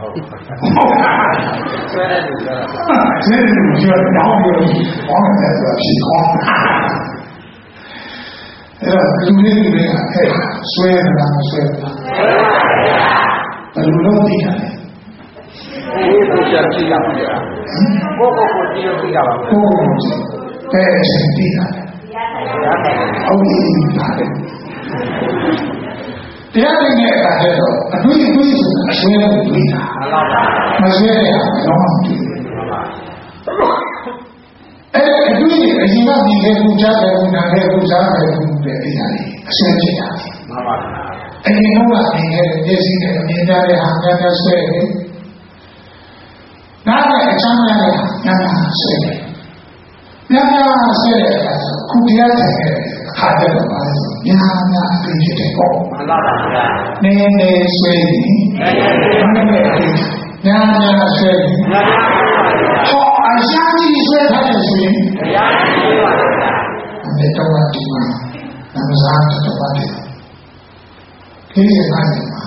ဆွဲတယ်ဆွဲတယ်ပြောတော့ဘာလို့လဲဆိုတော့ဖြစ်ခေါ်အဲ့တော့လူလေးလူလေးကအဲ့ဆွဲတယ်လားမဆွဲဘူးလားဘယ်လိုလုပ်သိတာလဲဒီကိုကြည့်ကြပါဗျာကိုကိုကိုကြည့်လို့သိတာပါကိုကိုကြည့်တဲ့ချင်းသိတာအော်ဒီပါတယ်တရားသိတဲ့အခါကျတော့အတွေ့အတွေ့ဆိုအဆွဲကိုတွေ့တာမဆွဲရအောင်မတွေ့အဲ့အတွေ့အရင်ကဒီလေကူကြားတယ်ကူနာတယ်ကူစားတယ်ကူတဲ့အရာတွေအဆွဲဖြစ်တာမှန်ပါဗျာအရင်ကဒီလေမျက်စိနဲ့မြင်ကြတဲ့ဟာများများဆွဲတယ်နားနဲ့အချမ်းနဲ့များများဆွဲတယ်များများဆွဲတဲ့အခါကျခုတရားထိုင်တဲ့အခါကျတော့ပါလဲဆိုများများအတွေ့ဖြစ်တယ်ပေါ့မှန်ပါဗျာနည်းနည်းဆွဲရင်နည်းနည်းများများဆွဲရင်ဟောအရှာကြီးဆွဲထားတယ်ဆိုရင်တရားရှိပါဗျာအဲ့တော့ဒီမှာနမဇာတ်တော့ပါတယ်ဒီရဲ့ပိုင်းမှာ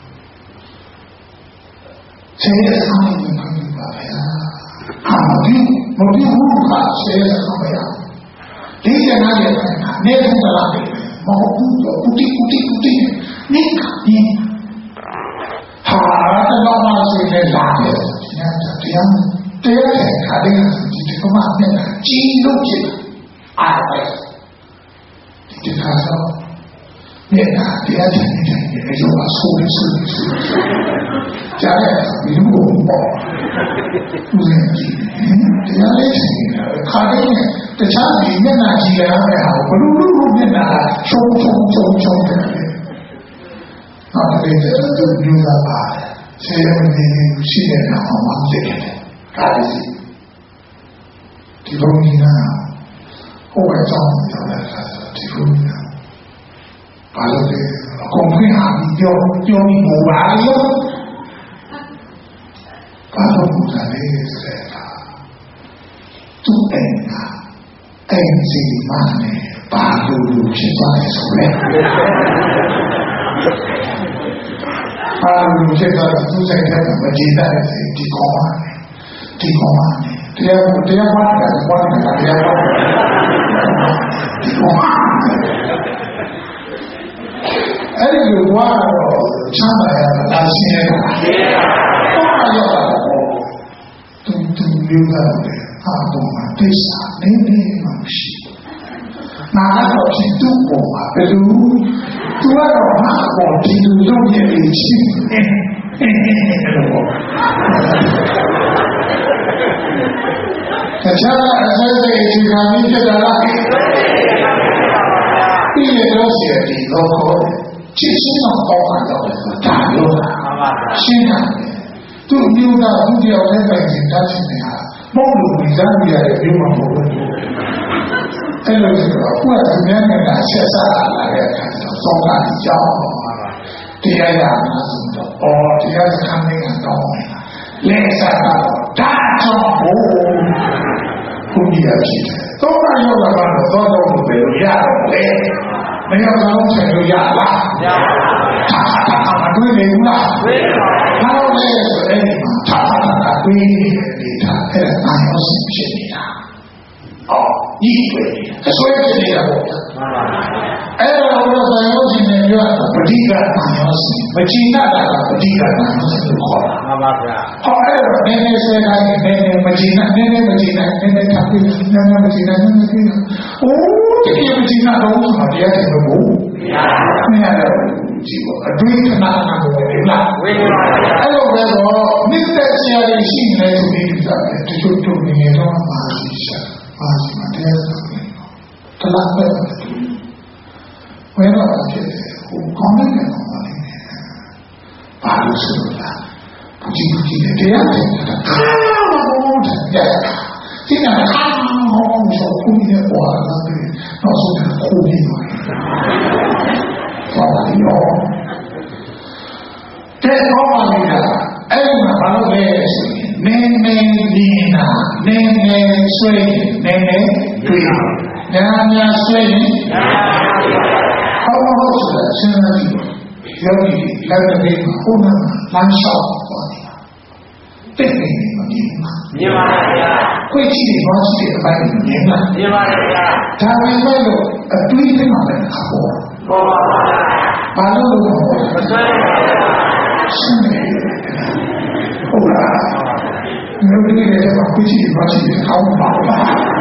ဆင်းရဲဆောင်နေမှာပါဗျာအာဒီမဒီဘူးကဆင်းရဲဆောင်ရဒီရဲ့နားရဲ့နေဘူးလားမဟုတ်ဘူးပူတိပူတိပူတိနေကဒီဟာတော့မှဆိုနေလာတယ်တရားတရားတဲ့ခါတဲ့ဒီကမှနဲ့ကြီးလို့ဖြစ်အားပဲဒီခါတော့เนี่ยတရားထိုင်နေတယ်အယောကဆိုးနေဆိုးနေဆိုးကြားရဒီလိုပေါ့ဦးဇင်းကြီးတရားလေးထိုင်နေတာခါတဲ့တခြားဒီမျက်နှာကြည့်ရတဲ့ဟာဘလို့လို့မျက်နှာချုံချုံချုံချုံတယ်ဟာဒီတူလူလာပါဆေးရုံကြီးရှိတဲ့နေရာမှာဖြစ်တယ်ကားစီဒီလိုကြီးနာဟိုဘက်ကြောင်းပြောတဲ့အခါဒီလိုမျိုးဘာလို့လဲအကုန်ခွင့်ဟာပြီးပြောပြောပြီးပေါ်ပါရောဘာလို့ပူတာလဲဆိုတဲ့အခါသူ့အိမ်ကအိမ်စီမနဲ့ဘာလို့လူဖြစ်သွားလဲဆိုလဲဘာလို့ဖြစ်သွားလဲသူ့စိတ်ထဲမှာမကြည်တဲ့ဒီကောင်းပါဒီကောင်းပါတရားတရားပါတာဘာလဲတရားပါဒီကောင်းပါအဲ့ဒီလိုဘွားတော့ချမ်းသာရတာရှင်းရတာရှင်းရတာဘွားရတာတူတူမျိုးကလည်းအာပေါ်မှာတိစ္ဆာနေနေမှရှိနာတော့ဖြစ်သူ့ပေါ်မှာဘယ်လိုသူကတော့ဟာပေါ်ဒီလိုလုပ်ရည်ရှိတယ်လို့တခြားအစစိတ်ဒီကံကြီးဖြစ်တာလားဒီလိုတော့ရှိတယ်ဒီတော့ချစ်ချင်းတော့ပေါက်တာတော့ဒါလို့ရှင်းတာသူ့မျိုးသားသူ့တယောက်နဲ့ပိုင်နေတာချင်းနေတာမဟုတ်လို့ဒီစားရတဲ့မျိုးမဟုတ်ဘူးအဲ့လိုဆိုတော့ကိုယ်ကဉာဏ်နဲ့ဆက်စားလာတဲ့အခါကျတော့သောတာကြောင်းတရားရမှာဆိုတော့အော်တရားစခန်းလေးကတော့လဲစားတော့ဒါကြောင့်ဘုခုကြီးရဖြစ်တယ်သောတာယောဂကတော့သောတော်ကိုပဲရတော့လေမရတော့ဆယ်လို့ရလားမရပါဘူးမတွေ့နေဘူးလားတွေ့ပါဘူးဘာလို့လဲဆိုရင်သာသာတွေ့နေတာအဲ့ဒါအာရုံရှိဖြစ်နေတာအော်ဒီတွေ့အစွဲဖြစ်နေတာပေါ့မှန်ပါဘူးအဲ့ဒါတော့အာရုံရှိနေပြောတာပဋိက္ခအာရုံရှိမကြည်နာတာပဋိက္ခအာရုံရှိလို့ခေါ်တာမှန်ပါဗျာဟောအဲ့တော့နည်းနည်းဆွဲတိုင်းနည်းနည်းမကြည်နာနည်းနည်းမကြည်နာနည်းနည်းထပ်ပြီးနည်းနည်းမကြည်နာနည်းနည်းကြည်နာအိုးဒီမကြည်နာတော့ဆိုတာတရားတယ်လို့မရတယ်ကြည့်ပါအတွေ့အကြုံနာကိုဝင်လာဝင်လာအဲ့လိုပဲတော့မြစ်တဲ့ဆရာကြီးရှိနေသူတွေတချို့တို့နေတော့ပါရှိရှာပါရှိမှာတရားလာပဲဝဲတော့ဖြစ်တယ်ဟိုကောင်းတဲ့ကောင်ပါလိမ့်မယ်ဘာလို့ဆိုလားပူကြီးပူကြီးနဲ့တရားတယ်ကာမဘုံတဲ့ဒီကနေ့ဟာဟောဆိုခုနေပေါ်လာတယ်တော့ဆိုခုနေပါဘာလို့ရောတဲ့ကောင်းပါလိမ့်လားအဲ့မှာဘာလို့လဲဆိုရင်နေနေဒီနာနေနေဆွေးနေနေတွေ့ညာညာဆွေးနေဟောဟုတ်ဆိုတာစဉ်းစားကြည့်ယောဂီလည်းတစ်နေ့မှာခုနကလမ်းလျှောက်သွားတယ်တဲ့နေနေမမြင်ဘူးမြင်ပါဗျာခွေးကြည့်တယ်ဘာကြည့်တယ်အပိုင်းမြင်လားမြင်ပါဗျာဒါပေမဲ့လို့အတွေးထဲမှာလည်းခါပေါ်ပေါ်ပါပါဘာလို့လဲမဆွဲရှင်းနေဟုတ်လားမျိုးတွေလည်းဘာခွေးကြည့်ဘာကြည့်တယ်အောင်းပါပါ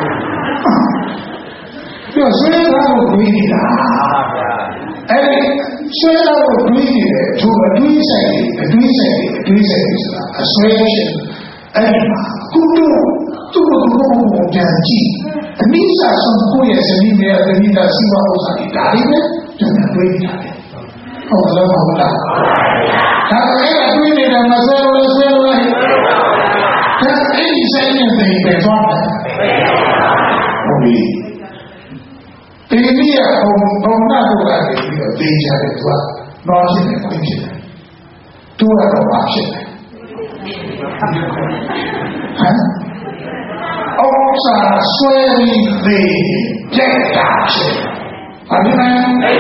ပြောဆွဲတာကိုတွေးနေတာအဲ့ဒီဆွဲတာကိုတွေးနေတယ်သူအတွေးဆိုင်တယ်အတွေးဆိုင်တယ်အတွေးဆိုင်တယ်ဆိုတာအဆွဲရှင်အဲ့ဒီမှာကုတုသူ့ကိုဘုံဘုံကြံကြည့်အနိစ္စဆုံးကိုယ့်ရဲ့ဇနီးနဲ့အနိစ္စစီဝါဥစ္စာတွေဒါလေးပဲကျန်တွေးနေတာဟုတ်လားဟုတ်လားဒါပေမဲ့တွေးနေတာမဆွဲလို့ဆွဲလို့ဒါအဲ့ဒီဆိုင်နေတဲ့ပဲသွားတယ်ဟုတ်ပြီဒီနေ့ကဘုံဘုံနာတို့ကနေပြီးတော့သိကြတယ်သူကတော့ရှိနေခွင့်ဖြစ်တယ်သူကတော့ဘာဖြစ်လဲဟမ်အောက်စာဆွဲပြီးသိကြက်တာဖြစ်ဘာလို့လဲ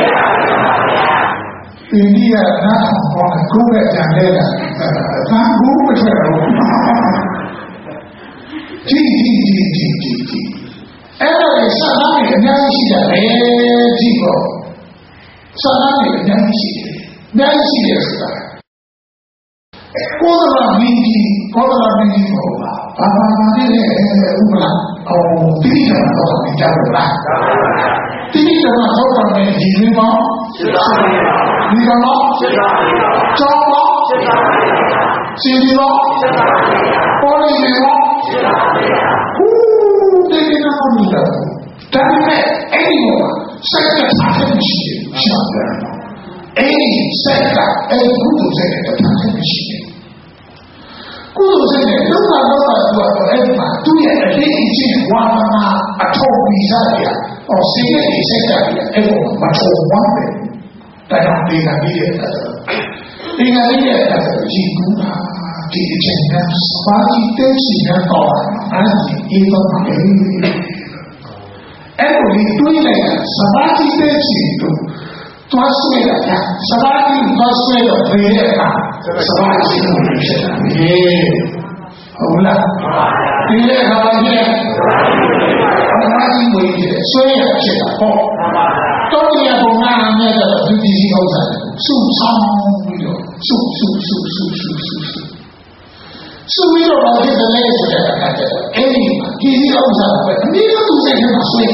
ဒီနေ့ကနားဟောကိုယ်ကကြံနေတာသာဘူးမထက်ဘူးကြည့်ကြည့်ကြည့်ကြည့်ကြည့်ကြည့်အဲ့ဒါကိုစာသားတွေအများကြီးရှိတယ်ကြည့်တော့စာသားတွေအများကြီးရှိတယ်အများကြီးရှိတယ်ဆိုတာကိုယ်ကမင်းကြီးကိုယ်ကမင်းကြီးဟုတ်လားဘာမှမသိတဲ့ဥပလာအော်တိတိကျကျတော့မကြောက်ဘူးလားတိတိကျကျတော့တော့ဒီလိုပေါ့ဒီလိုတော့ကျောင်းပေါ့စီဒီပေါ့ပေါ်နေပေါ့ဟူးဒီလိုမျိုးလို့ဒါပေမဲ့အဲ့ဒီမှာစက်ကစားတဲ့ရှိတယ်ရှာတယ်အဲ့ဒီစက်ကအဲ့ဒီကုသိုလ်စက်ကတစ်ခါတည်းရှိတယ်ကုသိုလ်စက်နဲ့လောကတော့တော့အဲ့ဒီမှာသူ့ရဲ့အလေးအကျင့်ဝါသနာအထောက်ပြီးစားရအောင်စိတ်နဲ့စက်ကအဲ့ဒီမှာမချုံဝမ်းတယ်ဒါကြောင့်ဒီကနေ့ရဲ့ဒီကနေ့ရဲ့ဒီကူတာဒီအချိန်ကစပါးကြီးတက်စီတော့အဲ့ဒီအေးတော့တယ်အဲ့ဒီတွေးလိုက်စပါးကြီးတက်စီတော့သွားဆွဲတာစပါးကြီးသွားဆွဲတော့ပြေးတဲ့အခါစပါးကြီးကိုဖြစ်တာဟေးဟုတ်လားပြေးတဲ့အခါကျစပါးကြီးကိုဆွဲရဖြစ်တာပေါ့တော့ဒီဘုံနာနဲ့တော့သူဒီစီဥစ္စာစုဆောင်ပြီးတော့စုစုစုစုစုစုစုပြီးတော့ဘာဖြစ်တယ်လဲဆိုတဲ့အခါကျတော့အဲ့ဒီမှာဒီစီဥစ္စာပဲအနည်းဆုံးသူစိတ်ထဲမှာဆွဲ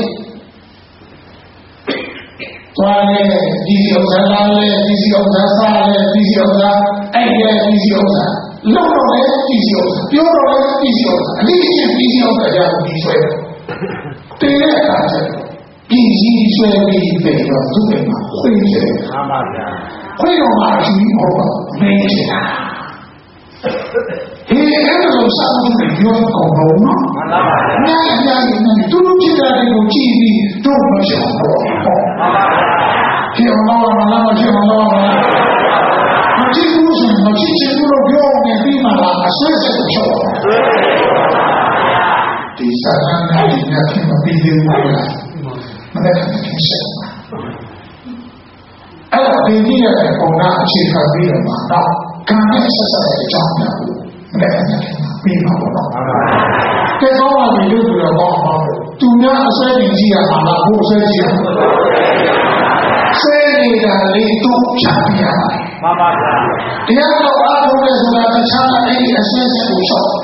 သွားလေဒီစီဥစ္စာလာလေဒီစီဥစ္စာစားလေဒီစီဥစ္စာအဲ့ဒီဒီစီဥစ္စာလောက်တော့လေဒီစီဥစ္စာပြောတော့လေဒီစီဥစ္စာအလေးချင်းဒီစီဥစ္စာကြောင့်ဒီဆွဲတယ်တဲ့အခါကျတော့ပြည်ကြီးဆွဲပြီးပဲတော့သူ့အိမ်မှာခွေးတယ်မှန်ပါဗျာခွေးတော်မှာဒီဘောကမင်းဖြစ်တာဒီအဲ့လိုစာမှုတွေပြောကောင်းတော့နော်မှန်ပါဗျာအများကြီးအများကြီးသူတို့ဖြစ်တာတွေကိုကြည့်ပြီးတို့မရှောင်တော့မှန်ပါဗျာပြောတော့မလားမရှောင်တော့မကြည့်ဘူးဆိုမကြည့်ချင်ဘူးလို့ပြောနေပြီးမှလာအဆွဲဆက်ချောဒီစာရမ်းနဲ့ဒီနေ့ကမပြီးသေးဘူးလားမနေ့ကသိချက်အဲ့ဒါဒီနေ့ရဲ့ပုံနာအခြေခံပြီးတော့မှာတော့ကံနဲ့ဆက်ဆက်တဲ့အကြောင်းများကိုမနေ့ကပြီးမှာပေါ့နော်ကဲတော့မှဒီလိုပြောတော့မှာသူများအစွဲကြီးကြီးရမှာလားဘို့အစွဲကြီးရမှာဆွဲနေတာလေးတော့ဖြတ်ပြရပါတယ်မှန်ပါဗျာတရားတော်အားထုတ်တဲ့ဆိုတာတခြားအဲ့ဒီအစွဲစက်ကိုချောက်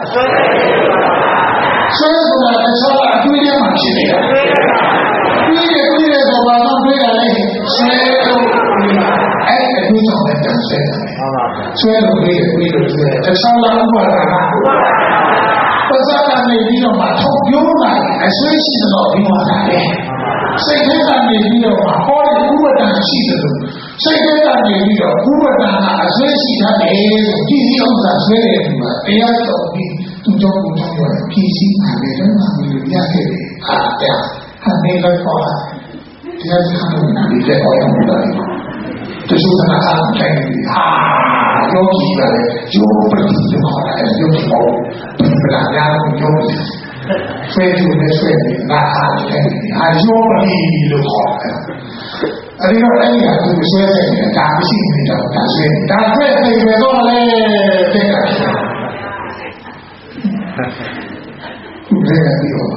ဆွဲဆိုတာတခြားအတွေ့အကြုံမှဖြစ်နေတာပြီးရပြီးရတော့ဘာလို့ပြေးရလဲဆွဲလို့အဲ့ဒီအတွေ့အကြုံနဲ့တက်ဆွဲတယ်မှန်ပါဗျာဆွဲလို့ပြီးရပြီးလို့ဆွဲတခြားလာဥပါဒနာပဇာကနေပြီးတော့မှထုတ်ပြောနိုင်အဆွဲရှိတော့ပြီးမှလာတယ်စိတ်ထဲကနေပြီးတော့ဟောတဲ့ဥပဒံရှိတယ်လို့စိတ်ထဲကနေပြီးတော့ဥပဒံကအဆွဲရှိတတ်တယ်ဆိုဒီဒီဥစ္စာဆွဲတယ်ဒီမှာတရားတော်ပြီးသူကြောင့်သူကြောင့်ပြောဖြည့်စည်းနိုင်တယ်တော့မှမလို့ရခဲ့တယ်အားတရားအနေနဲ့ပေါ့တရားစခန်းကိုဒီတဲ့အောင်လုပ်တာတချို့ကအားတိုင်းဟာယောဂီကလည်းယောပတိကိုခေါ်တယ်ယောဂီပေါ့ဘယ်လာရအောင်ယောဂီဆွဲသူနဲ့ဆွဲနေတာအားတိုင်းအာယောပတိလို့ခေါ်တယ်အဲဒီတော့အဲ့ဒီဟာသူဆွဲတယ်ဒါမရှိနေတော့ဒါဆွဲဒါဆွဲနေပဲတော့လေတဲ့ကသူလည်းပြီးတော့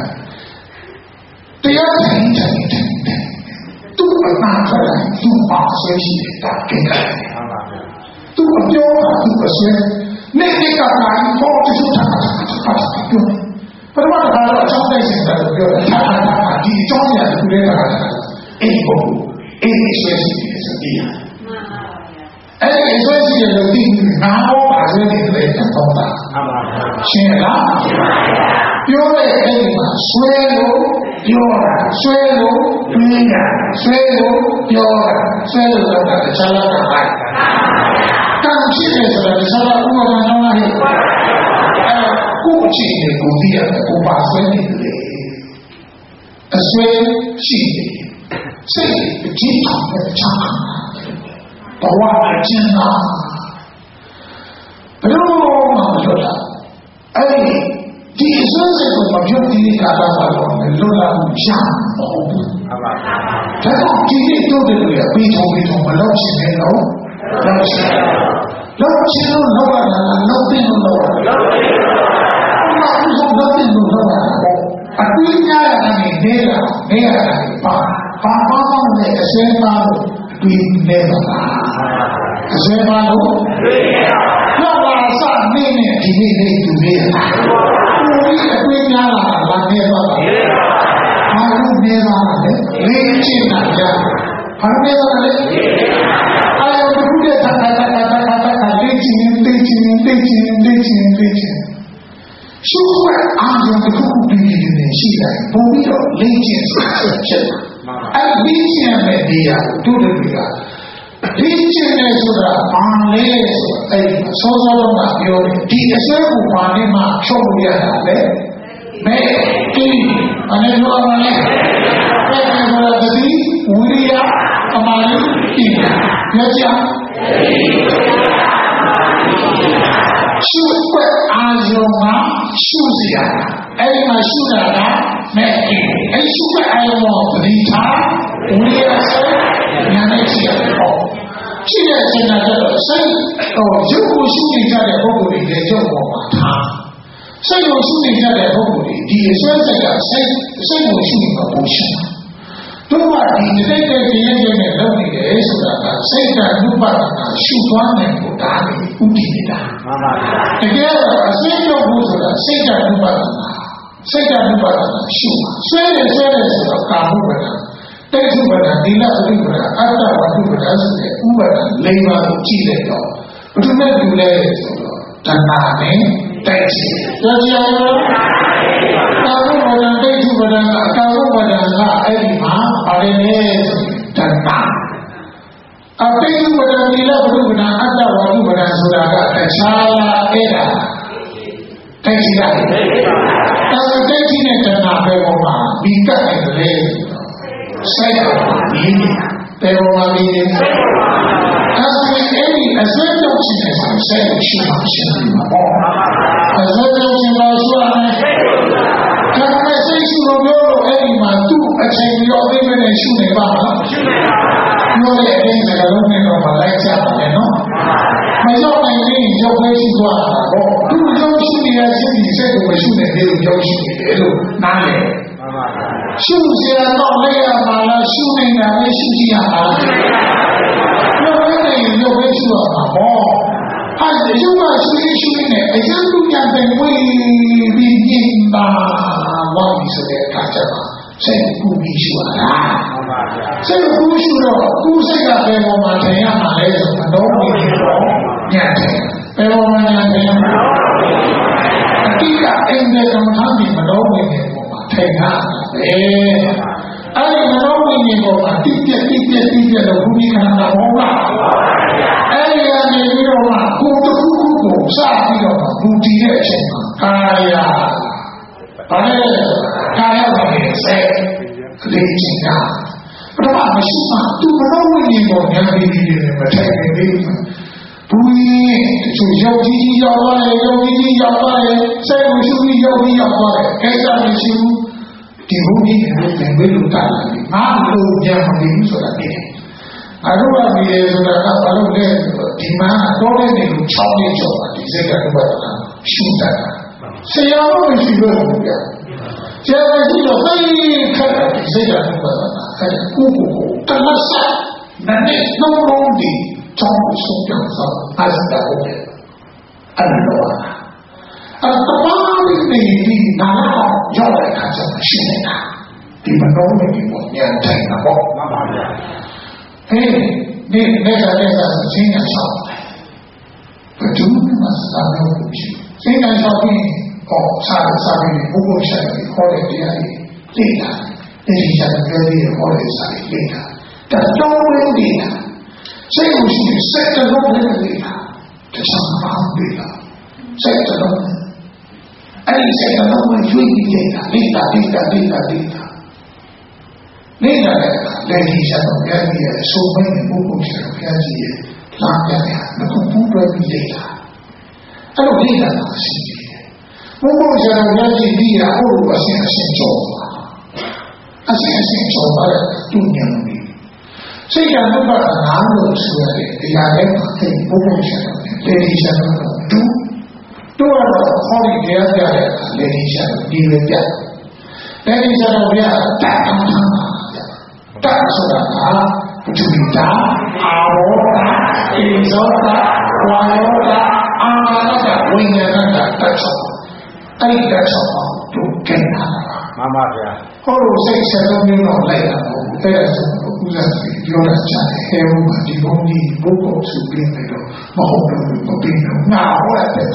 တရားတိုင်းတိုင်းသူ့အနာထွက်လာသူ့ပါဆွဲရှိတာကိစ္စဟုတ်ပါဗျာသူ့အပြောတာသူ့အဆွဲနေတဲ့ကတိုင်းပေါ်တချို့တာပြောပထမကတော့အကြောင်းတိုင်းစင်တာပြောတာဒီအကြောင်းရသူလည်းတာအဲ့ဒီပုံအဲ့ဒီဆွဲရှိတယ်ဆိုပြီးအဲ့ဒီဆွဲရှိတယ်လို့ဒီနာမောပါဆွဲနေတယ်တော့တာဟုတ်ပါဗျာရှင်းလားပြောတဲ့အဲ့ဒီမှာဆွဲလို့ပြောတာဆွဲလို့ပြီးတာဆွဲလို့ပြောတာဆွဲလို့တော့တခြားလားပါတန်ရှိတယ်ဆိုတာတခြားလားဥပမာတော့လားဟဲ့အဲကိုယ်ချင်းကိုကိုသိရတယ်ကိုပါဆွဲနေတယ်အဆွဲရှိတယ်စိတ်ကြည့်အောင်ချမ်းသာဘဝအကျဉ်းသားဘယ်လိုမှမပြောတာအဲ့ဒီဒီအစွမ်းစိတ်ကိုမပြောဒီကာလမှာတော့လွတ်လာမှုရမှာမဟုတ်ဘူးဟုတ်ပါဘူးဒါကြောင့်ဒီနေ့တို့တွေပြီးထုံပြီးထုံမလုပ်ချင်တယ်နော်လုပ်ချင်တယ်လုပ်ချင်လို့လုပ်ရတာလုပ်ပြီးလို့လုပ်ရတာလုပ်ပြီးလို့လုပ်ရတာအပြင်းများရတာနေနေတာနေရတာပါပါပါပါနဲ့အစင်းပါလို့ပြီးနေပါလားအစင်းပါလို့ပြီးရတော့လာစနေနဲ့ဒီနေ့နေသူနေရတာအပြင်းများလာတာနေပါလားဘာလို့နေပါလဲလေ့ကျင့်တာကြာဘာလို့နေပါလဲအာယုဒ္ဓဘုရားသာသာသာသာသာသာလေ့ကျင့်လေ့ကျင့်လေ့ကျင့်လေ့ကျင့်လေ့ကျင့်ရှုွက်အာယုဒ္ဓဘုရားနေရှိတယ်ဘုံပြီးတော့လေ့ကျင့်ဆက်ချက်အဲ့ဒီကျင့်မဲ့တရားတို့တွေကလေ့ကျင့်နေဆိုတာဘာလဲဆိုအဲ့စောစောတော့ပြောတယ်ဒီအစွဲကိုဘာနဲ့မှချုပ်လို့ရတာလေမဲကိအနေရောမလဲအဲ့ဒါဆိုတော့ဒီဝိရိယအမာယကိညကြရှုွက်အာယုံမှာရှုစရာအဲ့ဒီမှာရှုတာကမဲကိအဲ့ရှုွက်အာယုံကိုဒီထားဝိရိယဆိုညာနဲ့ရှိရတယ်ပေါ့ရှိတဲ့အချိန်ကတော့စိတ်ဟိုရုပ်ကိုရှုနေကြတဲ့ပုဂ္ဂိုလ်တွေလည်းကြောက်ပေါ်မှာထားစိတ်ကိုရှုနေကြတဲ့ပုဂ္ဂိုလ်တွေဒီအစွမ်းစိတ်ကစိတ်စိတ်ကိုရှုနေမှာပုံရှိတာတို့ကဒီစိတ်တဲ့ပြင်းပြင်းနဲ့လုပ်နေတယ်ဆိုတာကစိတ်ကဥပဒနာရှုသွားနိုင်ဖို့ဒါလည်းဥတည်နေတာမှန်ပါဗျာတကယ်တော့အစွမ်းကြောက်ဖို့ဆိုတာစိတ်ကဥပဒနာစိတ်ကဥပဒနာရှုမှာဆွဲတယ်ဆွဲတယ်ဆိုတော့ကာမှုပဒနာတိတ်ဥပဒနာဒီလဥပဒနာအတ္တဝတ္ထုပဒနာဆိုတဲ့ဥပဒနာလေးပါးကိုကြည့်လိုက်တော့ဘယ်သူနဲ့တူလဲဆိုတော့တဏှာနဲ့တိုက်ချင်တယ်ကြည့်အောင်ကာမှုပဒနာတိတ်ဥပဒနာကာမှုပဒနာကအဲ့ဒီမှာပါတယ်လေတဏှာအတိတ်ဥပဒနာဒီလဥပဒနာအတ္တဝတ္ထုပဒနာဆိုတာကတခြားလားအဲ့ဒါတိုက်ချင်တာဒါဆိုတိုက်ချင်တဲ့တဏှာပဲပေါ်မှာဒီကတ်နေတယ်စိတ်ကိုဒီတေဘောမာဒီအဲ့ဒီအစွဲကြောင့်ရှိတဲ့စိတ်ကိုရှုမှရှင်းမှာပေါ့အစွဲကြောင့်ရှိမှရှုရမယ်ဒါပေမဲ့စိတ်ရှုလို့ပြောလို့အဲ့ဒီမှာသူ့အချိန်ရောသိမနဲ့ရှုနေပါလားရှုနေပါဘူးပြောတဲ့အချိန်ကလုံးနဲ့တော့မလိုက်ကြပါနဲ့နော်မရောက်နိုင်ရင်ကြောက်ခွဲရှိသွားတာပေါ့သူ့ကြောင့်ရှိနေတဲ့စိတ်ဒီစိတ်ကိုမရှုနေသေးလို့ကြောက်ရှိနေတယ်လို့နားလည်ရှုစရာတော့လည်းရပါလားရှုနေတာလည်းရှုကြည့်ရပါလားဘယ်လိုလဲရုပ်ပဲရှုရမှာပေါ့အဲ့ဒီရုပ်ကရှုရရှုနေအကျဉ်းသူပြန်ပြန်ဝေးပြီးညင်ပါဘာလို့ဆိုတဲ့အခါကျတော့စိတ်ကူပြီးရှုရတာဟုတ်ပါဗျာစိတ်ကူရှုတော့ကိုယ်စိတ်ကဘယ်ပေါ်မှာထင်ရမှာလဲဆိုတော့တော့ဒီတော့ညံ့တယ်ဘယ်ပေါ်မှာညံ့တယ်အတိကအင်းတဲ့ကမ္ဘာကြီးမတော်ဝင်နေထိတ်တာပဲအဲ့ဒီမနောဝိညာဉ်ပေါ်မှာတိပြက်တိပြက်တိပြက်တော့ဘုရားခန္ဓာဟောတာအဲ့ဒီကနေပြီးတော့မှကိုယ်တစ်ခုခုကိုစပြီးတော့မှဘူတည်တဲ့အချိန်မှာကာယဘာလဲကာယဘာလဲစေလေးချင်းကပထမမရှိမှသူမနောဝိညာဉ်ပေါ်ဉာဏ်ပြီးပြီးတယ်မထိုင်နေသေးဘူးဘူးသူရောက်ကြီးရောက်သွားတယ်ရောက်ကြီးရောက်သွားတယ်စိတ်ကိုရှုပြီးရောက်ပြီးရောက်သွားတယ်အဲဒါမရှိဘူးဒီဘုရားရဲ့ပြန်ပြီးလို့တာတယ်ငါလို့ပြန်မပြီးဘူးဆိုတာသိတယ်အရုပ်အမြေဆိုတာကဘာလို့လဲဒီမှာတော့တဲ့နေလို့၆နှစ်ကျော်ပါဒီစိတ်ကဘယ်လိုလဲရှုတတ်တာဆရာတော်မရှိလို့ဘုရားကျန်တဲ့ဒီတော့သိခက်တဲ့စိတ်ကဘယ်လိုလဲအဲကိုကိုကိုတလဆာနဲ့နှလုံးဒီကြောင့်ဆုံးပြောဆောင်အားစတာဟုတ်တယ်အဲ့လိုပါအဲ့တော့ဒီနေ့ဒီနာရောက်တဲ့အခါကျမှရှင်းနေတာဒီမနှောင်းနေပေါ့ညံထိုင်တာပေါ့မှန်ပါဗျာဟေးဒီနေ့ကတည်းကရှင်းရဆောင်ဘယ်သူမှစာလို့မရှိရှင်းရဆောင်ပြီးဟောစာစာပြီးဘုဘရှာပြီးဟောတဲ့တရားတွေသိတာအဲဒီစာပြောပြီးဟောတဲ့စာတွေသိတာတတော်ရင်းနေတာစိတ်ကိုရှိစိတ်တော်နဲ့နေတာတခြားမဟုတ်ဘူးလားစိတ်တော်အဲ့ဒီစိတ်တော်ကိုရွေးပြီးနေတာနေတာနေတာနေတာနေတာနေတာလည်းဒီချက်တော့ပြန်ပြီးအဆိုးပိုင်းနဲ့ပုဂ္ဂိုလ်ချက်ပြန်ကြည့်ရလာပြန်တယ်မကုန်ဘူးပဲပြီးနေတာအဲ့လိုနေတာရှိတယ်ပုဂ္ဂိုလ်ချက်ပြန်ကြည့်ပြီးရဟုတ်လို့အရှင်းအရှင်းကြောအရှင်းအရှင်းကြောပါတဲ့သူဉာဏ်ကြီးစိတ်ကဘုရားနာလို့ဆိုရတဲ့တရားလေးမှာအဲ့ပုဂ္ဂိုလ်ချက်လေဒီချက်တော့ဒူတို့တော့ဟောဒီတရားပြတဲ့လေဒီချက်ဒီလိုပြလေဒီချက်တော့ပြတတ်အောင်တတ်ဆိုတာကဒုတိယအာရောဂဣဇောတာဝါယောတာအာရကဝိညာဏတာတတ်ချက်အဲ့ဒီတတ်ချက်ကိုတို့ကျင့်တာမှန်ပါဗျာဟောလို့စိတ်ဆက်လုံးမျိုးတော့လိုက်တာပေါ့အဲ့ဒါဆိုဥစ္စာကြီးပြောတာချတယ်ဟဲဘုံဒီဘုံကြီးဘုံကိုစုပြနေတော့မဟုတ်ဘူးမပြီးတော့ငါဟောတဲ့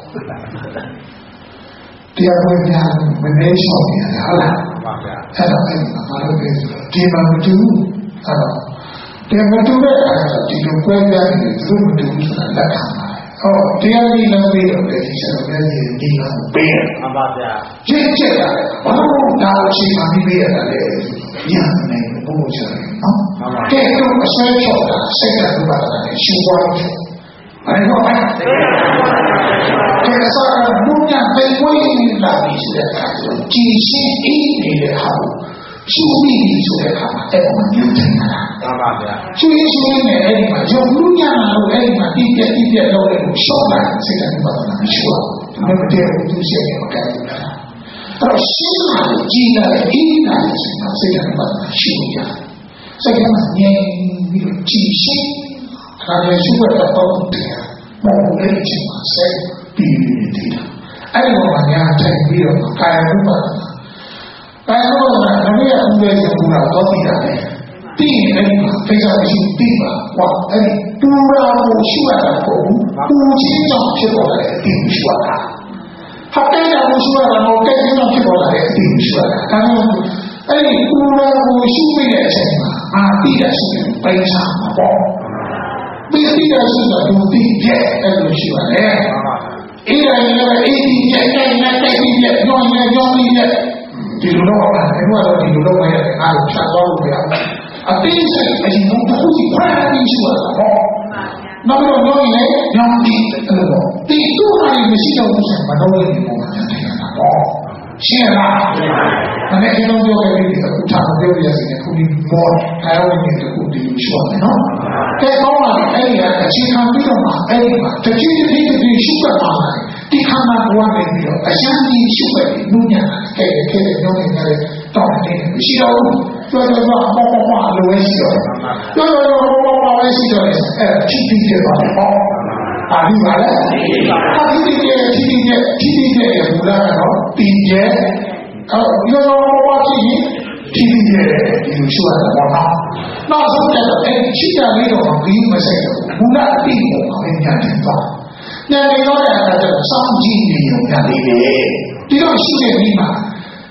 တရားဝင်များမနေချောင်းရတယ်ဟုတ်လားမှန်ပါဗျာအဲ့တော့အဲ့ဒီမှာမလုပ်သေးဘူးဒီမှာမတူဘူးအဲ့တော့ဒီမတူတဲ့အဲ့ဒါဒီလိုကွဲပြားနေတယ်သူမတူဘူးဆိုတာလက်ခံပါတယ်ဟောတရားကြီးလည်းပြီးတော့လေဒီဆက်တော့လည်းဒီမှာပေးတယ်မှန်ပါဗျာကြည့်ကြတာဘာလို့ဒါအချိန်မှပြီးပေးရတာလဲညာနေဘုံချတယ်နော်မှန်ပါကဲတော့အဆွဲချော့တာစိတ်ကဘုရားနဲ့ရှင်းသွားတယ်အဲ့တော့အဲ့ဒီစားကဘုရားပြေးဝင်လာပြီးဆိုတဲ့အခါကျတော့ကြည်ရှင်းအေးနေတဲ့ဟာကိုရှင်းပြီးဆိုတဲ့အခါမှာအဲ့ဒါမှညှို့တယ်လားမှန်ပါဗျာရှင်းရှင်းနဲ့အဲ့ဒီမှာရုပ်လူညာလို့အဲ့ဒီမှာတိပြက်တိပြက်လုပ်လို့ရှော့လာစိတ်ကဘုရားနဲ့မရှိဘူးဒါပေမဲ့တည်းသူရှင်းနေမှာကြတယ်အဲ့တော့ရှင်းလာကြည်လာအေးလာဆိုတော့စိတ်ကဘုရားရှိရတယ်စိတ်ကမှငြိမ်ပြီးတော့ကြည်ရှင်းဒါလည်းရှိဖို့တော့တယ်ဘုံလေးချင်းမှာစိတ်ပြီးနေတာအဲ့ဒီမှာညာထိုင်ပြီးတော့ကာယဥပါဒနာကာယဥပါဒနာအမေအဦးရဲ့ဘုရားတော့ပြီးတာလေပြီးရင်အဲ့ဒီမှာဖိစားမရှိပြီးပါဟောအဲ့ဒီပူရာကိုရှိရတာကိုပူချင်းကြောင့်ဖြစ်ပေါ်လာတဲ့အတိရှိရတာဟာတဲ့တာကိုရှိရတာကိုကဲချင်းကြောင့်ဖြစ်ပေါ်လာတဲ့အတိရှိရတာဒါကြောင့်အဲ့ဒီပူရာကိုရှိမိတဲ့အချိန်မှာအာတိရရှိတဲ့ပိဋကမှာပေါ့ပြီးပြီးရရှိတာသူသိပြဲအဲ့လိုရှိပါလေအေးတိုင်းလည်းအေးဒီပြဲတိုင်းနဲ့တိုက်ပြီးပြဲညောင်းနေညောင်းပြီးပြဲဒီလိုတော့အဲ့တော့ဒီလိုတော့မရတဲ့အားကိုဖြတ်သွားလို့ပြအတိအကျအရင်ကသူ့ကိုဖမ်းပြီးရှိတာပေါ့နောက်တော့ညောင်းနေညောင်းပြီးအဲ့လိုဒီသူ့ဟာမရှိတော့ဘူးဆိုမတော့ဘူးပုံမှန်တယ်ပေါ့ရှင်းလားမနေ့ကပြောခဲ့ပြီးအခုထားပြောပြရစီနဲ့ခုဒီဘောအဲဝင်းနေတဲ့ခုဒီရှိပါတယ်နော်ကဲကောင်းပါအဲ့ဒီအချိန်ခံပြီးတော့မှအဲ့ဒီမှာတတိယတိတိရှိကပါလာဒီခန္ဓာဘဝနဲ့ပြီးတော့အရှမ်းကြီးရှိပဲနုညာကဲကဲညောင်းနေတဲ့တောင်းတယ်မရှိတော့ဘူးကျော်ကျော်ကျော်ပေါ့ပေါ့ပေါ့လိုပဲရှိတော့ကျော်ကျော်ကျော်ပေါ့ပေါ့ပေါ့ပဲရှိတော့အဲချစ်ပြီးတယ်ပါပေါ့အာဒီပါလေအာဒီဒီရဲ့ချစ်ပြီးတဲ့ချစ်ပြီးတဲ့ဘုရားကတော့တင်ကျဲအော်ဒီလိုပေါ့ချစ်ရင်ချစ်ပြီးတဲ့ဒီလိုရှိရတာပေါ့နော်နောက်ဆုံးကျတော့အဲချစ်တာလေးတော့ဘီးမဆိုင်ဘူးဘုရားအတိကိုအမြင်တင်သွားညနေတော့တဲ့အခါကျတော့စောင့်ကြည့်နေရုံနဲ့လေးပဲဒီတော့ရှိတဲ့မိမှာ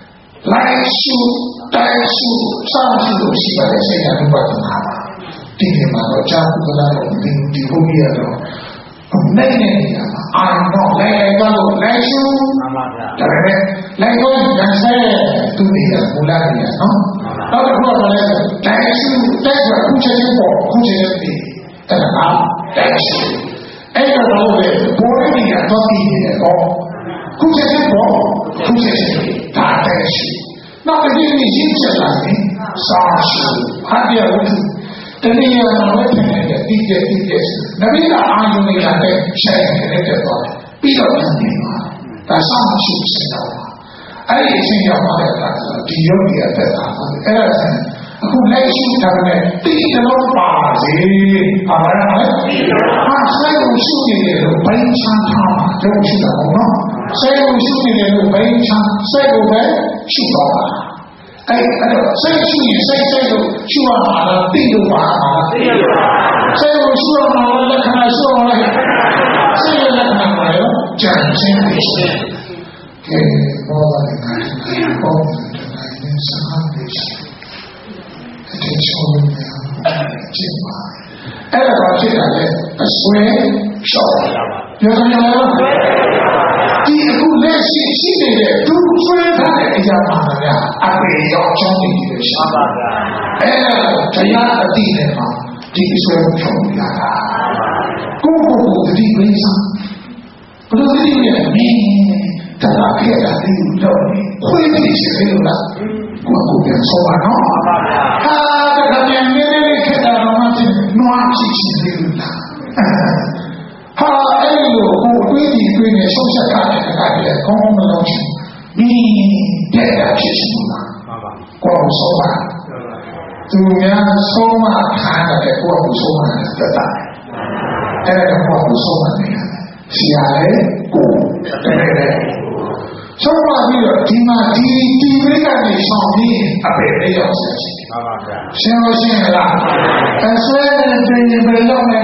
来修代修上修都习惯的现象都不可能了。今天嘛，我家不知道我们地后面的，那年年嘛，俺们来来个来修，对不对？来个人生都得要不来的喏。到了过来来修，再说苦吃吃饱，苦吃吃的，在哪来修？哎，这老的，不会的呀，到地里高，苦吃吃饱，苦吃吃大来修。那个地里经济来的，上修还得有。这里要拿来听那个地界地界是，那边的安用的那个现在那个多，比较肯定啊，但上去是的嘛，而且新加坡的那个旅游业在打发的，二是后来修他们的地的老八子，啊不然呢，啊还有修的那个白墙塔嘛，这我知道嘛，还有修的那个白墙，还有白修到了。哎，那个谁修也谁谁都修完好了，地都完好了，谁都修完好了，那看他修完了，谁也那看来了，讲真的是，给我的那个包子的那一点什么东西，这说明了进化。哎，到这个嘞，水少，有没有？第一步来信息的都追他的一家嘛的呀，阿贝要教你的想法，哎，这样的地呢嘛，这个说不重要啊，公公的地位上，不是地位面，在那片的地有会的些没有了，我不便说完了，啊，这个面面的看到了嘛，就暖气气没有了。他哎呦，我对你对你收下看这个感觉，公公的东西，你点点是什么嘛？过不收完，就连收嘛看的给过不收完的大，哎，过不收完的，下来过，对不对？收完这个，起码第第一个的上面啊，别的要事情，行不行啦？但是这一辈要呢？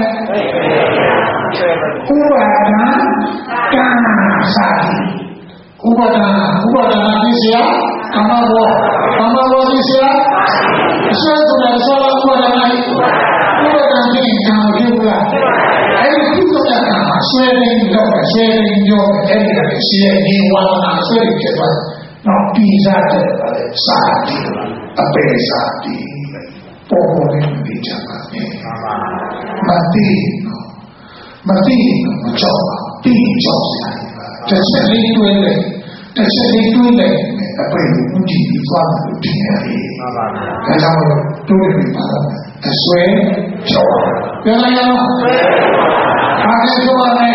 五百单干啥的？五百单，五百单那些啊，干嘛我？干嘛我这些啊？说出来说了五百单哪里？五百单给你干我就不来。哎，你不要干嘛？虽然你要的，虽然你要的，哎，你那个些你往哪说的阶段，那比赛的那个啥的，啊，比赛的，包括那个比赛的，那地。那地怎么叫啊？地叫起来，这是一堆的，这是一堆的，被无底钻的天里，然后堆里把它水叫，原来呀，他在说呢，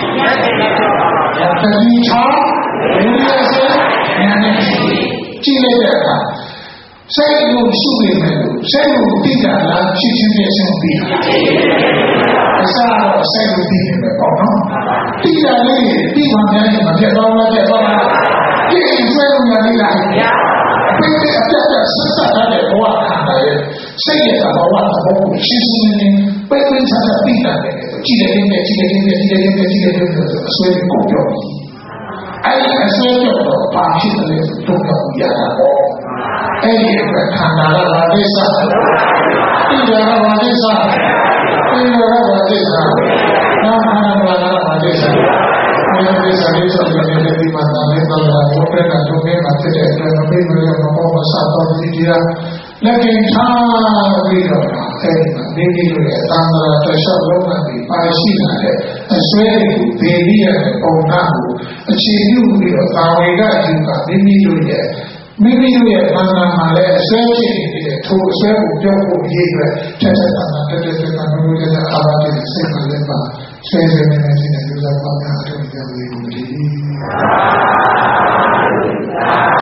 这理查有一些年龄积累的。谁有修为没有？谁有地点呢？去清点兄弟，是啊，谁有地点的报告？地点里地方便宜嘛，别到了别到了，地谁有原理来？非得这这实在他得多看的人，谁也找到万宝宝，其实呢，被跟他的地点的，记得听的，记得听的，记得听的，记得听的，所以股票低，哎，所以叫做把屁的那种重要不一样的哦。哎，你看到了我这啥？你觉得我这啥？你觉得我这啥？那看到我那我这啥？我这啥？你说你这地方哪里到了？我本来就没嘛这点，这个没有要把我杀到自己啊。那警察这个哎，你这个当了这小龙啊，你把戏来的，所以对你啊，包纳户，其实这个单位的就讲你你就也。明明有也慢慢慢来，衰减的，出衰不标不一个，这这当然这这这当然我觉得阿拉这个谁可能把衰减的那些人就在方面这个叫为努力。